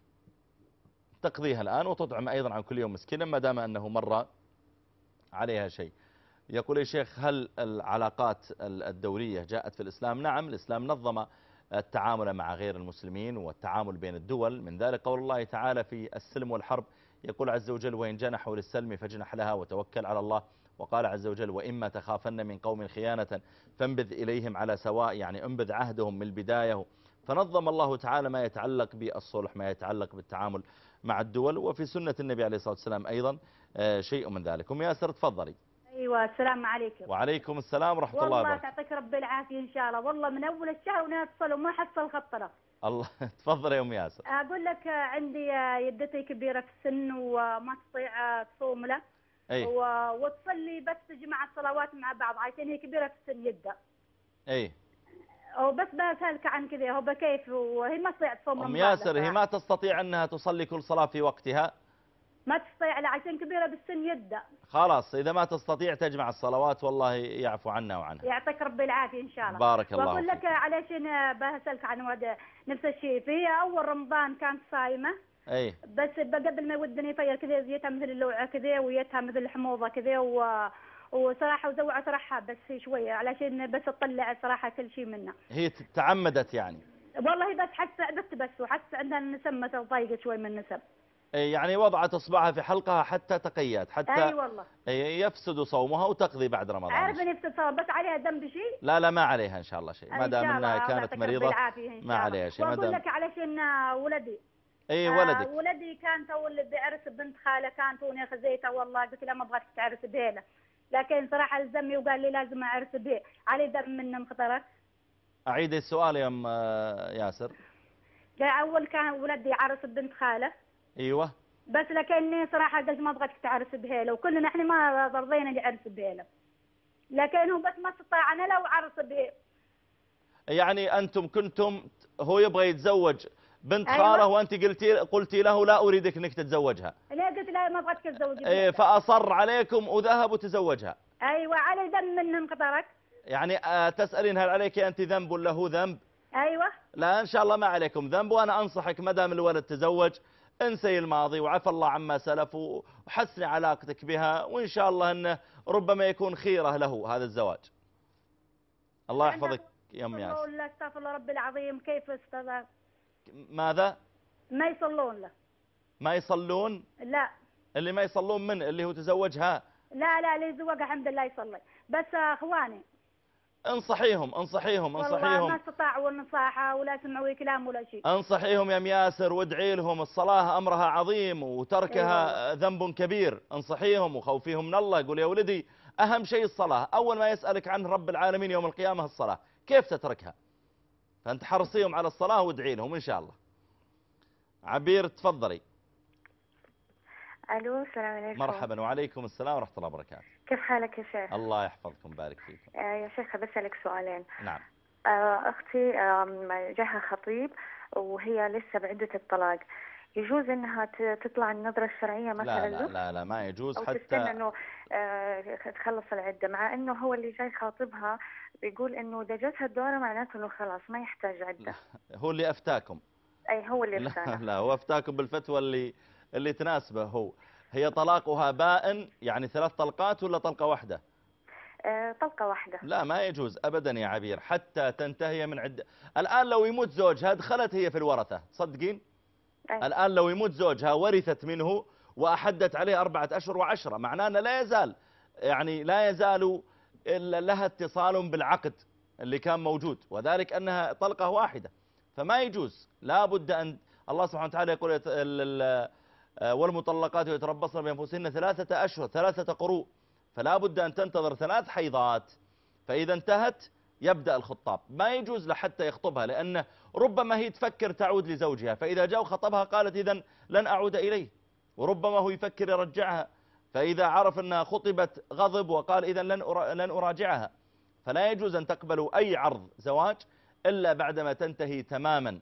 تقضيها الآن وتطعم أيضا عن كل يوم مسكينا ما دام أنه مر عليها شيء. يقول يا شيخ هل العلاقات الدولية جاءت في الإسلام؟ نعم الإسلام نظم التعامل مع غير المسلمين والتعامل بين الدول، من ذلك قول الله تعالى في السلم والحرب يقول عز وجل وإن جنحوا للسلم فاجنح لها وتوكل على الله. وقال عز وجل وإما تخافن من قوم خيانة فانبذ إليهم على سواء، يعني انبذ عهدهم من البداية. فنظم الله تعالى ما يتعلق بالصلح، ما يتعلق بالتعامل مع الدول، وفي سنة النبي عليه الصلاة والسلام أيضا شيء من ذلك. أم ياسر تفضلي. أيوة السلام عليكم. وعليكم السلام ورحمة الله والله وبركاته. تعطيك رب العافية إن شاء الله، والله من أول الشهر ونتصل وما حصل خطرة. الله تفضل يا أم ياسر. أقول لك عندي يدتي كبيرة في السن وما تستطيع تصوم له وتصلي بس جمع الصلوات مع بعض عشان هي كبيرة في السن يدها. أي وبس بسألك عن كذا هو بكيف وهي ما تستطيع تصوم. أم ياسر هي ما تستطيع أنها تصلي كل صلاة في وقتها؟ ما تستطيع لا عشان كبيرة بالسن يدها. خلاص إذا ما تستطيع تجمع الصلوات والله يعفو عنا وعنها. يعطيك ربي العافية إن شاء الله. بارك الله فيك. وأقول لك علشان بسألك عن نفس الشيء، في أول رمضان كانت صايمة أي بس قبل ما يودني فيا كذا جيتها مثل اللوعة كذا ويتها مثل الحموضة كذا وصراحة وزوعت رحها بس شوية علشان بس تطلع صراحة كل شيء منها. هي تعمدت يعني؟ والله بس حس عبت بس وحس عندها النسمة ضايقة شوي من النسم. يعني وضعت اصبعها في حلقها حتى تقيت حتى اي والله يفسد صومها وتقضي بعد رمضان. عارف ان يفسد صوم بس عليها ذنب شيء؟ لا ما عليها ان شاء الله شيء ما دام انها كانت مريضة ما عليها شيء. واقول لك علشان ولدي ولدك ولدي كان تو اللي بعرس بنت خاله كان توني خزيته والله قلت له ما ابغاك تعرس بيله لكن صراحة الزمي وقال لي لازم اعرس بيه علي دم من مخطرك. اعيد السؤال يا ام ياسر. أول كان ولدي عرس بنت خاله. ايوه. بس لكني صراحة قلت ما بغيتك تعرس بهيله، وكلنا احنا ما رضينا نعرس بهيله، لكن هو بس ما استطاعنا لو عرس بهيله. يعني أنتم كنتم، هو يبغى يتزوج بنت أيوة. خاله وأنت قلتي له لا أريدك أنك تتزوجها. ليه قلت لا ما بغيتك تتزوج بهيله. إيه، فأصر عليكم وذهب وتزوجها. أيوة، على ذنب منهم قدرك. يعني تسألين هل عليك أنت ذنب ولا هو ذنب؟ أيوة. لا إن شاء الله ما عليكم ذنب، وأنا أنصحك ما دام الولد تزوج انسي الماضي وعفى الله عما سلف وحسني علاقتك بها، وإن شاء الله أنه ربما يكون خيرة له هذا الزواج. الله يحفظك يا أم ياسر. يصلون له، استغفر الله رب العظيم، كيف استغفر؟ ماذا؟ ما يصلون له. ما يصلون؟ لا. اللي ما يصلون من اللي هو تزوجها؟ لا اللي زوجها الحمد لله يصلي، بس اخواني انصحيهم والله ما استطاعوا النصاحة ولا سمعوا كلام ولا شيء. انصحيهم يا ام ياسر وادعي لهم، الصلاة امرها عظيم وتركها أيوة. ذنب كبير. انصحيهم وخوفيهم من الله، قول يا ولدي اهم شيء الصلاة، اول ما يسألك عنه رب العالمين يوم القيامة الصلاة، كيف تتركها؟ فانت حرصيهم على الصلاة وادعي لهم ان شاء الله. عبير تفضلي. الو السلام عليكم. مرحبا. وعليكم السلام ورحمة الله وبركاته. كيف حالك يا شيخ؟ الله يحفظكم بارك فيكم. يا شيخ بسألك سؤالين. نعم. اختي جاها خطيب وهي لسه بعدة الطلاق، يجوز انها تطلع النظرة الشرعية مثلا لا لا لا, لا ما يجوز، أو حتى تستنى انه تخلص العدة، مع انه هو اللي جاي خاطبها بيقول انه اذا جاتها الدورة معناته انه خلاص ما يحتاج عدة. هو اللي افتاكم. اي هو اللي افتانا. لا هو افتاكم بالفتوى اللي تناسبه هو. هي طلاقها بائن يعني 3 طلقات ولا طلقة واحدة؟ طلقة واحدة. لا ما يجوز أبدا يا عبير حتى تنتهي من عدة. الآن لو يموت زوجها دخلت هي في الورثة، تصدقين؟ الآن لو يموت زوجها ورثت منه وأحدت عليه 4 أشهر و10، معناه أنه لا يزال لها اتصال بالعقد اللي كان موجود، وذلك أنها طلقة واحدة، فما يجوز. لا بد أن الله سبحانه وتعالى يقول والمطلقات يتربصن بأنفسهن 3 أشهر 3 قروء، فلا بد أن تنتظر 3 حيضات، فإذا انتهت يبدأ الخطاب. ما يجوز لحتى يخطبها، لأنه ربما هي تفكر تعود لزوجها، فإذا جاء خطبها قالت إذن لن أعود إليه، وربما هو يفكر يرجعها، فإذا عرف أنها خطبت غضب وقال إذن لن أراجعها. فلا يجوز أن تقبلوا أي عرض زواج إلا بعدما تنتهي تماما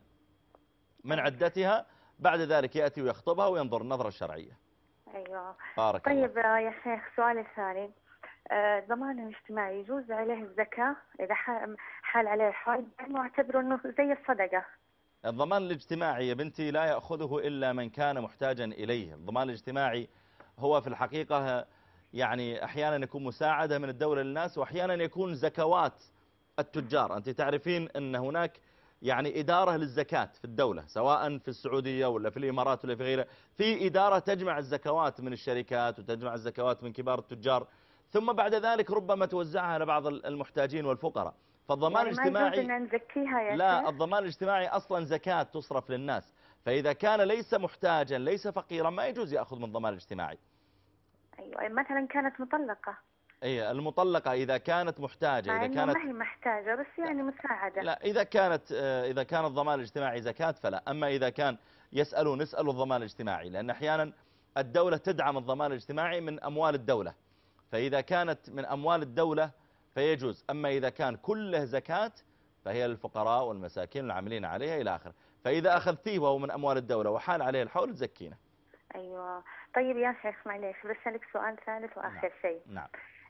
من عدتها، بعد ذلك يأتي ويخطبها وينظر النظرة الشرعية. أيوة. بارك طيب الله. يا شيخ سؤال الثاني، الضمان الاجتماعي يجوز عليه الزكاة إذا حال عليه حال، لأنه اعتبره أنه زي الصدقة؟ الضمان الاجتماعي يا بنتي لا يأخذه إلا من كان محتاجا إليه. الضمان الاجتماعي هو في الحقيقة يعني أحيانا يكون مساعدة من الدولة للناس، وأحيانا يكون زكوات التجار. أنت تعرفين أن هناك يعني إدارة للزكاة في الدولة، سواء في السعودية ولا في الإمارات ولا في غيرها، في إدارة تجمع الزكوات من الشركات وتجمع الزكوات من كبار التجار، ثم بعد ذلك ربما توزعها على بعض المحتاجين والفقراء. فالضمان يعني الاجتماعي ما يجوز أن نزكيها يا لا شيخ؟ الضمان الاجتماعي أصلا زكاة تصرف للناس، فإذا كان ليس محتاجا ليس فقيرا ما يجوز يأخذ من الضمان الاجتماعي. أيوة مثلا كانت مطلقة. أي المطلقة إذا كانت محتاجة، مع إذا إنه كانت ما هي محتاجة بس يعني مساعدة. لا إذا كان الضمان الاجتماعي زكاة فلا. أما إذا كان نسأل الضمان الاجتماعي، لأن أحيانا الدولة تدعم الضمان الاجتماعي من أموال الدولة، فإذا كانت من أموال الدولة فيجوز. أما إذا كان كله زكاة فهي للفقراء والمساكين العاملين عليها إلى آخره. فإذا أخذتيه وهو من أموال الدولة وحال عليه الحول تزكينه. أيوة. طيب يا شيخ معليش بسألك سؤال ثالث وآخر شيء. نعم.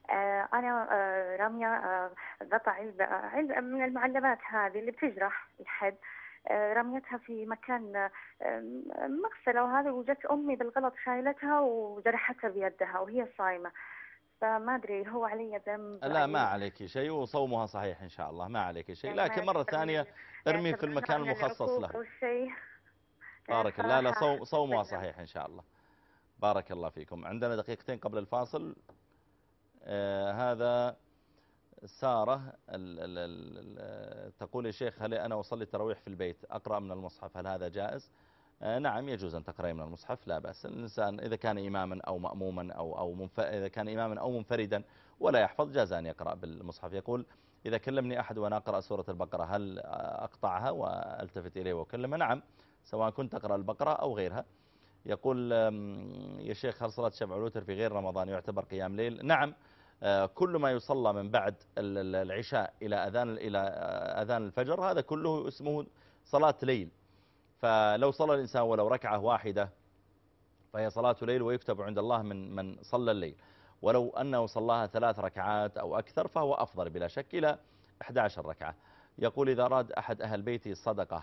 أنا رامية قطع علبة من المعلبات هذه اللي بتجرح الحد، رميتها في مكان مغسلة، وهذا وجت أمي بالغلط شايلتها وجرحتها بيدها وهي صايمة، فما أدري هو علي ذنب؟ لا ما عليك شيء، وصومها صحيح إن شاء الله، ما عليك شيء، لكن مرة ثانية ارميه في المكان المخصص له. بارك الله. لا صومها صحيح إن شاء الله. بارك الله فيكم. عندنا 2 دقيقتين قبل الفاصل. هذا سارة تقول يا شيخ هل أنا أصلي التراويح في البيت أقرأ من المصحف، هل هذا جائز؟ نعم يجوز أن تقرأي من المصحف، لا بأس. الإنسان إذا كان إماما أو مأموما إذا كان إماما أو منفردا ولا يحفظ جاز أن يقرأ بالمصحف. يقول إذا كلمني أحد وأنا أقرأ سورة البقرة هل أقطعها وألتفت إليه وأكلمه؟ نعم، سواء كنت أقرأ البقرة أو غيرها. يقول يا شيخ هل صلاة الشفع والوتر في غير رمضان يعتبر قيام ليل؟ نعم، كل ما يصلى من بعد العشاء إلى أذان الفجر هذا كله اسمه صلاة ليل. فلو صلى الإنسان ولو ركعة واحدة فهي صلاة ليل ويكتب عند الله من صلى الليل، ولو أنه صلاها 3 ركعات أو أكثر فهو أفضل بلا شك إلى 11 ركعة. يقول إذا أراد أحد أهل بيتي الصدقة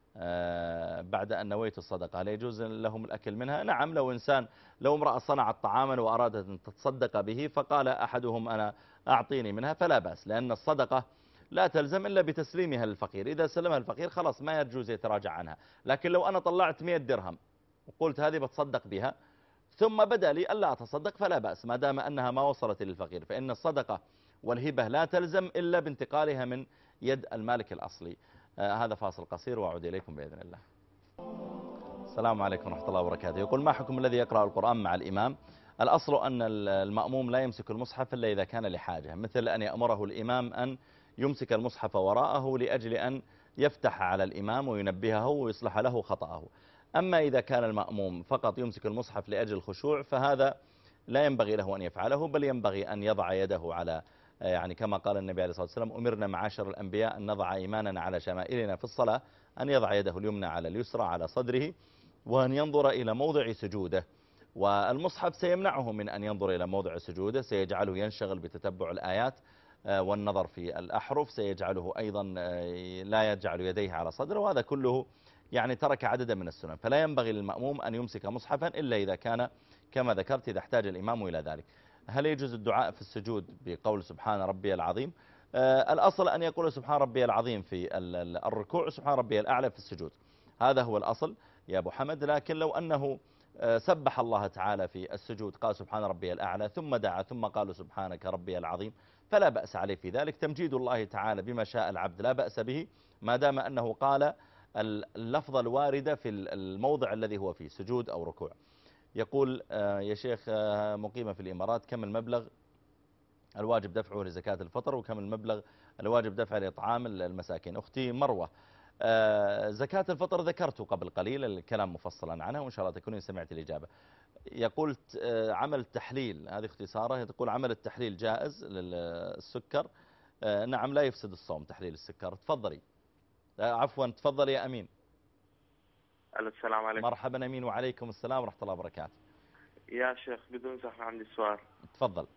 بعد أن نويت الصدقة هل يجوز لهم الأكل منها؟ نعم، لو امرأة صنعت طعاما وأرادت أن تتصدق به فقال أحدهم أنا أعطيني منها فلا بأس، لأن الصدقة لا تلزم إلا بتسليمها للفقير، إذا سلمها الفقير خلاص ما يجوز يتراجع عنها. لكن لو أنا طلعت 100 درهم وقلت هذه بتصدق بها ثم بدأ لي ألا أتصدق فلا بأس ما دام أنها ما وصلت للفقير، فإن الصدقة والهبة لا تلزم إلا بانتقالها من يد المالك الأصلي. هذا فاصل قصير وأعود إليكم بإذن الله. السلام عليكم ورحمة الله وبركاته. يقول ما حكم الذي يقرأ القرآن مع الإمام؟ الأصل أن المأموم لا يمسك المصحف إلا إذا كان لحاجة، مثل أن يأمره الإمام أن يمسك المصحف وراءه لأجل أن يفتح على الإمام وينبهه ويصلح له خطأه. أما إذا كان المأموم فقط يمسك المصحف لأجل الخشوع فهذا لا ينبغي له أن يفعله، بل ينبغي أن يضع يده على كما قال النبي عليه الصلاة والسلام أمرنا معاشر الأنبياء أن نضع إيماننا على شمائلنا في الصلاة، أن يضع يده اليمنى على اليسرى على صدره وأن ينظر إلى موضع سجوده، والمصحف سيمنعه من أن ينظر إلى موضع سجوده، سيجعله ينشغل بتتبع الآيات والنظر في الأحرف، سيجعله أيضا لا يجعل يديه على صدره، وهذا كله ترك عددا من السنن. فلا ينبغي للمأموم أن يمسك مصحفا إلا إذا كان كما ذكرت إذا احتاج الإمام إلى ذلك. هل يجوز الدعاء في السجود بقول سبحان ربي العظيم؟ الأصل أن يقول سبحان ربي العظيم في الركوع، سبحان ربي الأعلى في السجود، هذا هو الأصل يا أبو حمد. لكن لو أنه سبح الله تعالى في السجود قال سبحان ربي الأعلى ثم دعا ثم قال سبحانك ربي العظيم فلا بأس عليه في ذلك، تمجيد الله تعالى بما شاء العبد لا بأس به ما دام أنه قال اللفظة الواردة في الموضع الذي هو فيه سجود أو ركوع. يقول يا شيخ مقيمة في الإمارات كم المبلغ الواجب دفعه لزكاة الفطر وكم المبلغ الواجب دفعه لإطعام المساكين؟ أختي مروة، زكاة الفطر ذكرت قبل قليل الكلام مفصلا عنها وإن شاء الله تكونين سمعت الإجابة. يقول عمل التحليل، هذه اختصاره، تقول عمل التحليل جائز للسكر؟ نعم لا يفسد الصوم تحليل السكر. تفضلي. عفوا تفضلي يا أمين. السلام عليكم. مرحبا أمين. وعليكم السلام ورحمة الله وبركاته. يا شيخ بدون زحمة عندي سؤال. تفضل.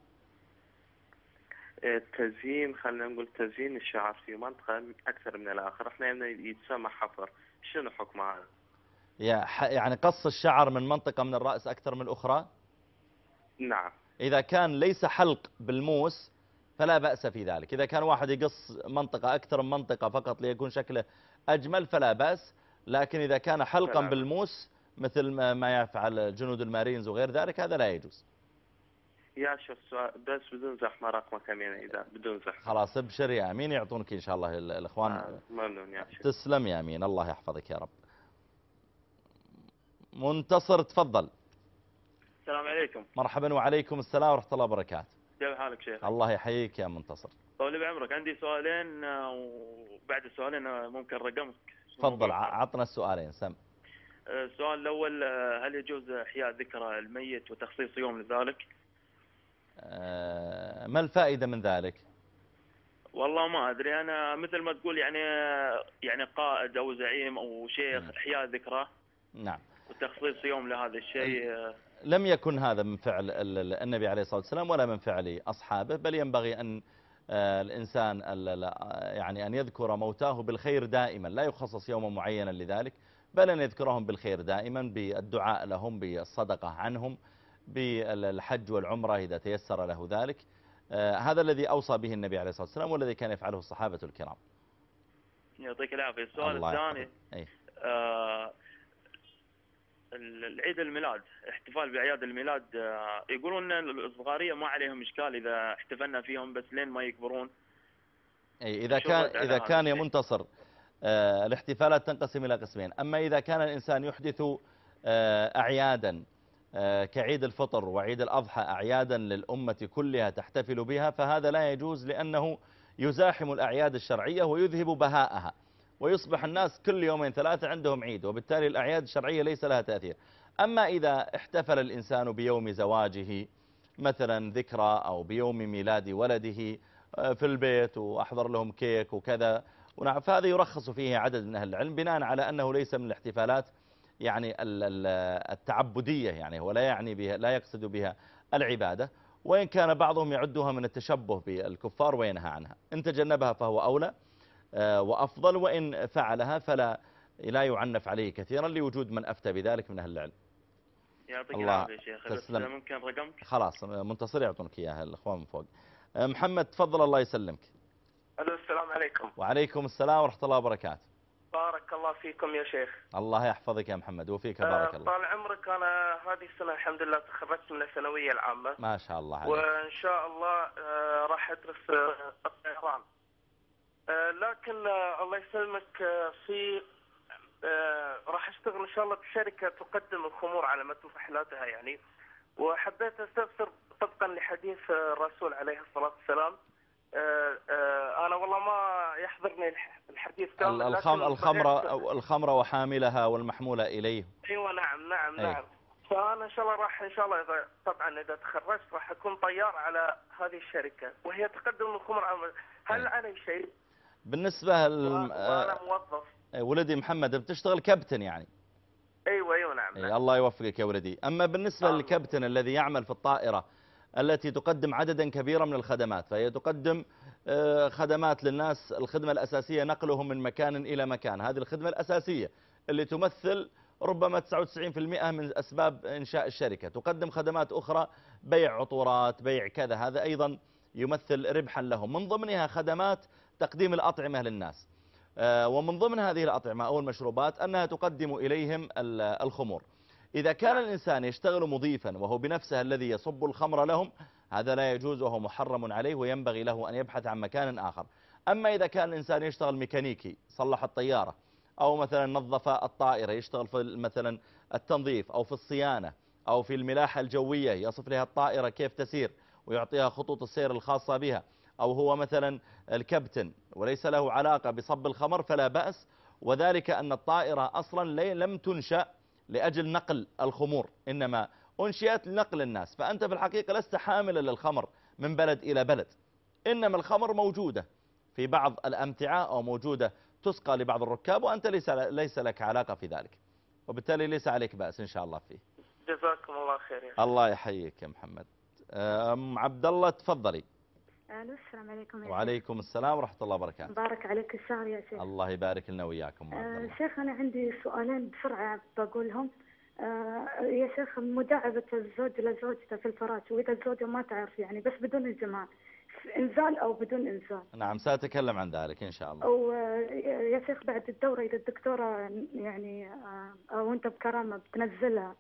التزيين، خلينا نقول تزيين الشعر في منطقة أكثر من الآخر احنا يتسمى حفر، شنو حكم هذا؟ قص الشعر من منطقة من الرأس أكثر من الأخرى؟ نعم. إذا كان ليس حلق بالموس فلا بأس في ذلك. إذا كان واحد يقص منطقة أكثر من منطقة فقط ليكون شكله أجمل فلا بأس، لكن إذا كان حلقا بالموس مثل ما يفعل جنود المارينز وغير ذلك هذا لا يجوز. يا شيخ سؤال بس بدون زحمة، رقمك أمين إذا بدون زحمة. خلاص ابشر يا أمين، يعطونك إن شاء الله الإخوان. ممنون يا شيخ. تسلم يا أمين، الله يحفظك يا رب. منتصر تفضل. السلام عليكم. مرحبا وعليكم السلام ورحمة الله وبركاته. كيف حالك شيخ؟ الله يحييك يا منتصر. طول بعمرك، عندي سؤالين وبعد السؤالين ممكن رقمك. تفضل عطنا السؤالين سم. السؤال الأول هل يجوز إحياء ذكرى الميت وتخصيص يوم لذلك؟ ما الفائدة من ذلك؟ والله ما أدري، أنا مثل ما تقول يعني قائد أو زعيم أو شيخ إحياء ذكرى. نعم. وتخصيص يوم لهذا الشيء. لم يكن هذا من فعل النبي عليه الصلاة والسلام ولا من فعل أصحابه، بل ينبغي أن الإنسان أن يذكر موتاه بالخير دائما، لا يخصص يوما معينا لذلك، بل أن يذكرهم بالخير دائما بالدعاء لهم، بالصدقة عنهم، بالحج والعمرة إذا تيسر له ذلك. هذا الذي أوصى به النبي عليه الصلاة والسلام والذي كان يفعله الصحابة الكرام. يعطيك العافية. السؤال الثاني العيد الميلاد، احتفال بأعياد الميلاد، يقولون ان الصغارية ما عليهم إشكال إذا احتفلنا فيهم بس لين ما يكبرون. إذا كان يا منتصر الاحتفالات تنقسم إلى قسمين، أما إذا كان الإنسان يحدث أعيادا كعيد الفطر وعيد الأضحى أعيادا للأمة كلها تحتفل بها فهذا لا يجوز، لأنه يزاحم الأعياد الشرعية ويذهب بهاءها، ويصبح الناس كل يومين ثلاثة عندهم عيد، وبالتالي الأعياد الشرعية ليس لها تأثير. أما إذا احتفل الإنسان بيوم زواجه مثلا ذكرى، أو بيوم ميلاد ولده في البيت وأحضر لهم كيك وكذا، فهذا يرخص فيه عدد من أهل العلم بناء على أنه ليس من الاحتفالات يعني التعبدية، يعني هو لا يعني بها، لا يقصد بها العبادة، وإن كان بعضهم يعدها من التشبه بالكفار وينهى عنها. إن تجنبها فهو أولى وأفضل، وإن فعلها فلا يعنف عليه كثيرا لوجود من أفتى بذلك من أهل العلم. يعطيك العافية يا شيخ. بس ممكن رقمك؟ خلاص منتصر يعطونك إياها الأخوان من فوق. محمد تفضل الله يسلمك. ألو السلام عليكم. وعليكم السلام ورحمة الله وبركاته. بارك الله فيكم يا شيخ. الله يحفظك يا محمد وفيك بارك الله. طال عمرك، أنا هذه السنة الحمد لله تخرجت من الثانوية العامة ما شاء الله عليك. وإن شاء الله راح أدرس الطيران، لكن الله يسلمك في راح أشتغل إن شاء الله بشركة تقدم الخمور على متن رحلاتها يعني، وحبيت أستفسر طبقا لحديث الرسول عليه الصلاة والسلام. أنا والله ما يحضرني الحديث كامل. الخمر وحاملها والمحمولة إليه. أيوة نعم. فأنا إن شاء الله طبعا إذا تخرجت راح أكون طيار على هذه الشركة، وهي تقدم الخمر. هل علي شيء؟ بالنسبة أنا موظف. ولدي محمد بتشتغل كابتن يعني. أيوة نعم. الله يوفقك يا ولدي. أما بالنسبة للكابتن الذي يعمل في الطائرة التي تقدم عددا كبيرا من الخدمات، فهي تقدم خدمات للناس. الخدمة الأساسية نقلهم من مكان إلى مكان، هذه الخدمة الأساسية اللي تمثل ربما 99% من أسباب إنشاء الشركة. تقدم خدمات أخرى، بيع عطورات، بيع كذا، هذا أيضا يمثل ربحا لهم. من ضمنها خدمات تقديم الأطعمة للناس، ومن ضمن هذه الأطعمة أو المشروبات أنها تقدم إليهم الخمور. إذا كان الإنسان يشتغل مضيفا وهو بنفسه الذي يصب الخمر لهم، هذا لا يجوز وهو محرم عليه، وينبغي له أن يبحث عن مكان آخر. أما إذا كان الإنسان يشتغل ميكانيكي، صلح الطيارة، أو مثلا نظف الطائرة، يشتغل في مثلا التنظيف أو في الصيانة أو في الملاحة الجوية، يصف لها الطائرة كيف تسير ويعطيها خطوط السير الخاصة بها، أو هو مثلا الكابتن وليس له علاقة بصب الخمر، فلا بأس. وذلك أن الطائرة أصلا لم تنشأ لأجل نقل الخمور، إنما أنشئت لنقل الناس. فأنت في الحقيقة لست حاملا للخمر من بلد إلى بلد، إنما الخمر موجودة في بعض الأمتعة أو موجودة تسقى لبعض الركاب، وأنت ليس لك علاقة في ذلك، وبالتالي ليس عليك بأس إن شاء الله فيه. جزاكم الله خير يا الله يحييك يا محمد. عبد الله تفضلي. السلام عليكم. وعليكم السلام ورحمة الله وبركاته. بارك عليك الشهر يا شيخ. الله يبارك لنا وياكم. شيخ أنا عندي سؤالين بسرعة بقولهم. يا شيخ، مداعبة الزوج لزوجته في الفراش، وإذا الزوجة ما تعرف يعني بس بدون الجماع، إنزال أو بدون إنزال. نعم سأتكلم عن ذلك إن شاء الله. ويا شيخ بعد الدورة إذا الدكتورة يعني أو أنت بكرامة بتنزلها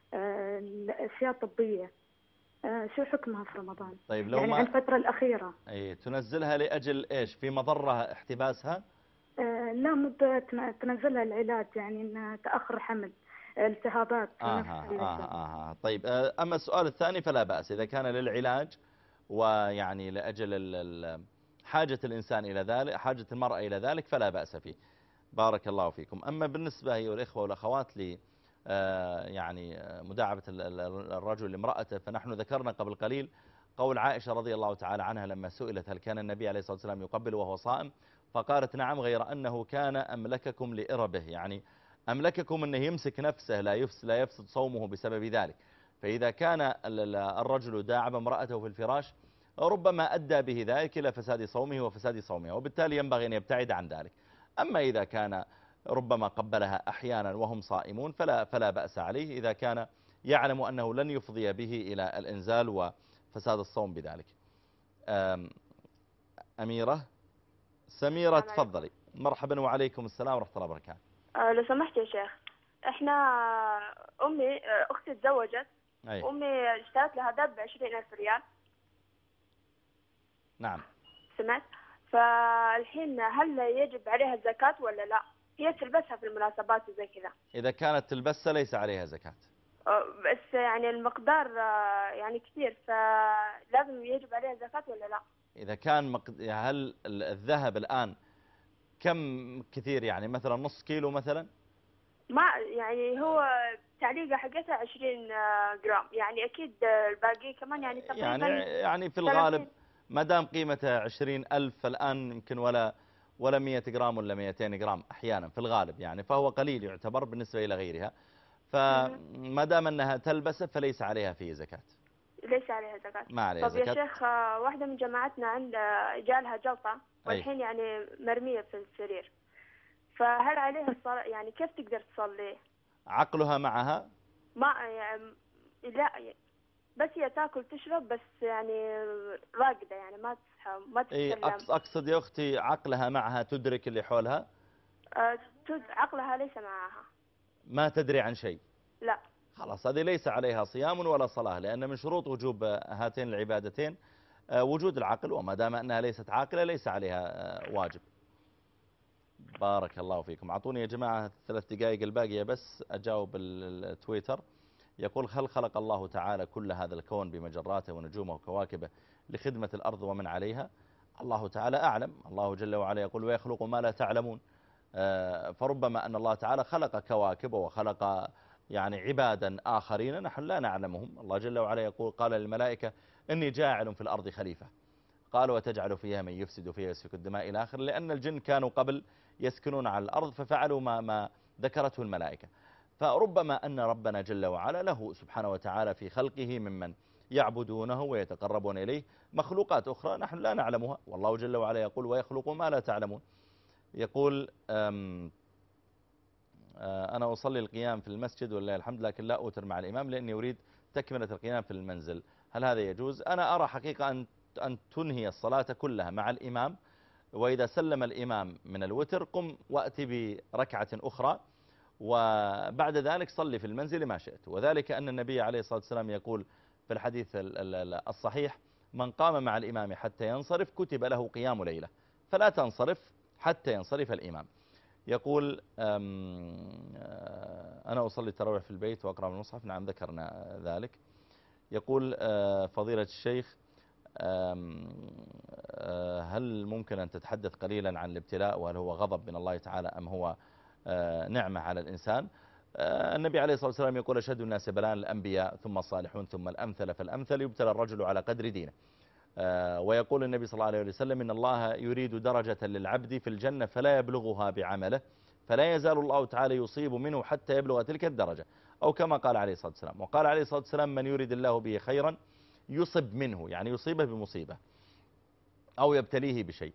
أشياء طبية، شو حكمها في رمضان؟ طيب لو يعني ما الفترة الأخيرة. أي تنزلها لأجل إيش؟ في مضرة احتباسها؟ لا، مو تنزلها العلاج، يعني إن تأخر حمل، التهابات. طيب أما السؤال الثاني فلا بأس إذا كان للعلاج، ويعني لأجل حاجة الإنسان إلى ذلك، حاجة المرأة إلى ذلك، فلا بأس فيه. بارك الله فيكم. أما بالنسبة أيها الإخوة والأخوات لي يعني مداعبة الرجل لامرأته، فنحن ذكرنا قبل قليل قول عائشة رضي الله تعالى عنها لما سئلت هل كان النبي عليه الصلاة والسلام يقبل وهو صائم، فقالت نعم، غير أنه كان أملككم لإربه، يعني أملككم أنه يمسك نفسه لا يفسد صومه بسبب ذلك. فإذا كان الرجل داعب امرأته في الفراش ربما أدى به ذلك إلى فساد صومه وفساد صومها، وبالتالي ينبغي أن يبتعد عن ذلك. أما إذا كان ربما قبلها أحيانا وهم صائمون فلا بأس عليه، إذا كان يعلم أنه لن يفضي به إلى الإنزال وفساد الصوم بذلك. أميرة سميرة تفضلي. مرحبا. وعليكم السلام ورحمة الله وبركاته. لو سمحت يا شيخ، احنا أمي أختي تزوجت، أمي اشترت لها دب ب20,000 ريال. نعم سمعت. فالحين هل يجب عليها الزكاة ولا لا؟ هي تلبسها في المناسبات وزي كذا. إذا كانت تلبسها ليس عليها زكاة، بس يعني المقدار يعني كثير، فلازم يجب عليها زكاة ولا لا؟ إذا كان هل الذهب الآن كم كثير يعني مثلا نص كيلو مثلا؟ ما يعني هو تعليقة حقتها 20 جرام، يعني أكيد الباقي كمان يعني تقريبا يعني في الغالب ما دام قيمته 20,000 فالآن يمكن ولا 100 جرام ولا 200 جرام أحيانا في الغالب يعني، فهو قليل يعتبر بالنسبة إلى غيرها. فما دام أنها تلبسه فليس عليها فيه زكاة. ليس عليها زكاة. ما عليها زكاة. طب زكاة. يا شيخ واحدة من جماعتنا عندها جالها جلطة والحين يعني مرمية في السرير، فهل عليها الصلاة؟ يعني كيف تقدر تصلي؟ عقلها معها؟ ما يعني لا، بس هي تاكل تشرب بس يعني راقدة، يعني ما تصحى ما تتكلم. أقصد يا أختي عقلها معها، تدرك اللي حولها؟ عقلها ليس معها. ما تدري عن شيء؟ لا. خلاص هذه ليس عليها صيام ولا صلاة، لأن من شروط وجوب هاتين العبادتين وجود العقل، وما دام أنها ليست عاقلة ليس عليها واجب. بارك الله فيكم. أعطوني يا جماعة 3 دقائق الباقية بس أجاوب التويتر. يقول: هل خلق الله تعالى كل هذا الكون بمجراته ونجومه وكواكبه لخدمة الأرض ومن عليها؟ الله تعالى أعلم. الله جل وعلا يقول: ويخلق ما لا تعلمون. فربما أن الله تعالى خلق كواكب وخلق يعني عبادا آخرين نحن لا نعلمهم. الله جل وعلا يقول: قال للملائكة إني جاعل في الأرض خليفة، قالوا وتجعل فيها من يفسد فيها يسفك الدماء إلى آخر، لأن الجن كانوا قبل يسكنون على الأرض ففعلوا ما ذكرته الملائكة. فربما أن ربنا جل وعلا له سبحانه وتعالى في خلقه ممن يعبدونه ويتقربون إليه مخلوقات أخرى نحن لا نعلمها، والله جل وعلا يقول: ويخلق ما لا تعلمون. يقول: أنا أصلي القيام في المسجد ولله الحمد، لكن لا أوتر مع الإمام لأني أريد تكملة القيام في المنزل، هل هذا يجوز؟ أنا أرى حقيقة أن تنهي الصلاة كلها مع الإمام، وإذا سلم الإمام من الوتر قم وأتي بركعة أخرى، وبعد ذلك صلي في المنزل ما شئت. وذلك أن النبي عليه الصلاة والسلام يقول في الحديث الصحيح: من قام مع الإمام حتى ينصرف كتب له قيام ليلة، فلا تنصرف حتى ينصرف الإمام. يقول: أنا أصلي التراويح في البيت وأقرأ من المصحف. نعم ذكرنا ذلك. يقول: فضيلة الشيخ، هل ممكن أن تتحدث قليلا عن الابتلاء، وهل هو غضب من الله تعالى أم هو نعمة على الإنسان؟ النبي عليه الصلاة والسلام يقول: أشد الناس بلاء الأنبياء ثم الصالحون ثم الأمثل فالأمثل، يبتلى الرجل على قدر دينه. ويقول النبي صلى الله عليه وسلم: إن الله يريد درجة للعبد في الجنة فلا يبلغها بعمله، فلا يزال الله تعالى يصيب منه حتى يبلغ تلك الدرجة، أو كما قال عليه الصلاة والسلام. وقال عليه الصلاة والسلام: من يريد الله به خيرا يصب منه، يعني يصيبه بمصيبة أو يبتليه بشيء.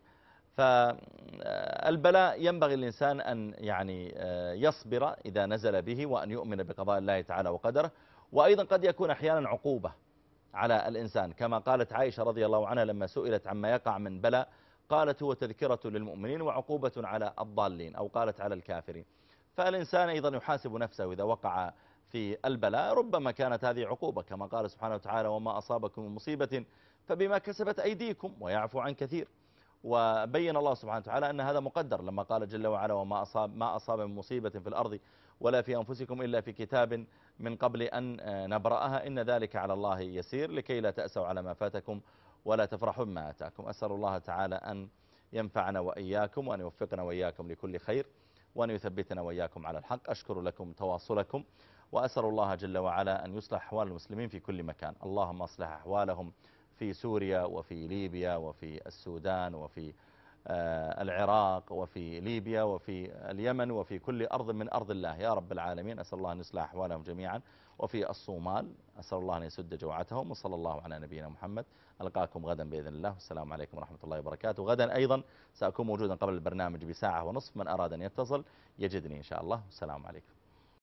فالبلاء ينبغي الإنسان أن يعني يصبر إذا نزل به، وأن يؤمن بقضاء الله تعالى وقدره. وأيضا قد يكون أحيانا عقوبة على الإنسان، كما قالت عائشة رضي الله عنها لما سئلت عما يقع من بلاء قالت: هو تذكرة للمؤمنين وعقوبة على الضالين، أو قالت على الكافرين. فالإنسان أيضا يحاسب نفسه إذا وقع في البلاء، ربما كانت هذه عقوبة، كما قال سبحانه وتعالى: وما أصابكم من مصيبة فبما كسبت أيديكم ويعفو عن كثير. وبين الله سبحانه وتعالى أن هذا مقدر لما قال جل وعلا: وما أصاب من مصيبة في الأرض ولا في أنفسكم إلا في كتاب من قبل أن نبرأها إن ذلك على الله يسير، لكي لا تأسوا على ما فاتكم ولا تفرحوا بما آتاكم. أسأل الله تعالى أن ينفعنا وإياكم، وأن يوفقنا وإياكم لكل خير، وأن يثبتنا وإياكم على الحق. أشكر لكم تواصلكم، وأسأل الله جل وعلا أن يصلح أحوال المسلمين في كل مكان. اللهم اصلح أحوالهم في سوريا وفي ليبيا وفي السودان وفي العراق وفي ليبيا وفي اليمن وفي كل أرض من أرض الله يا رب العالمين. أسأل الله أن يصلح أحوالهم جميعا. وفي الصومال أسأل الله أن يسد جوعتهم. وصلى الله على نبينا محمد. ألقاكم غدا بإذن الله، والسلام عليكم ورحمة الله وبركاته. غدا أيضا سأكون موجودا قبل البرنامج بساعة ونصف، من أراد أن يتصل يجدني إن شاء الله. والسلام عليكم.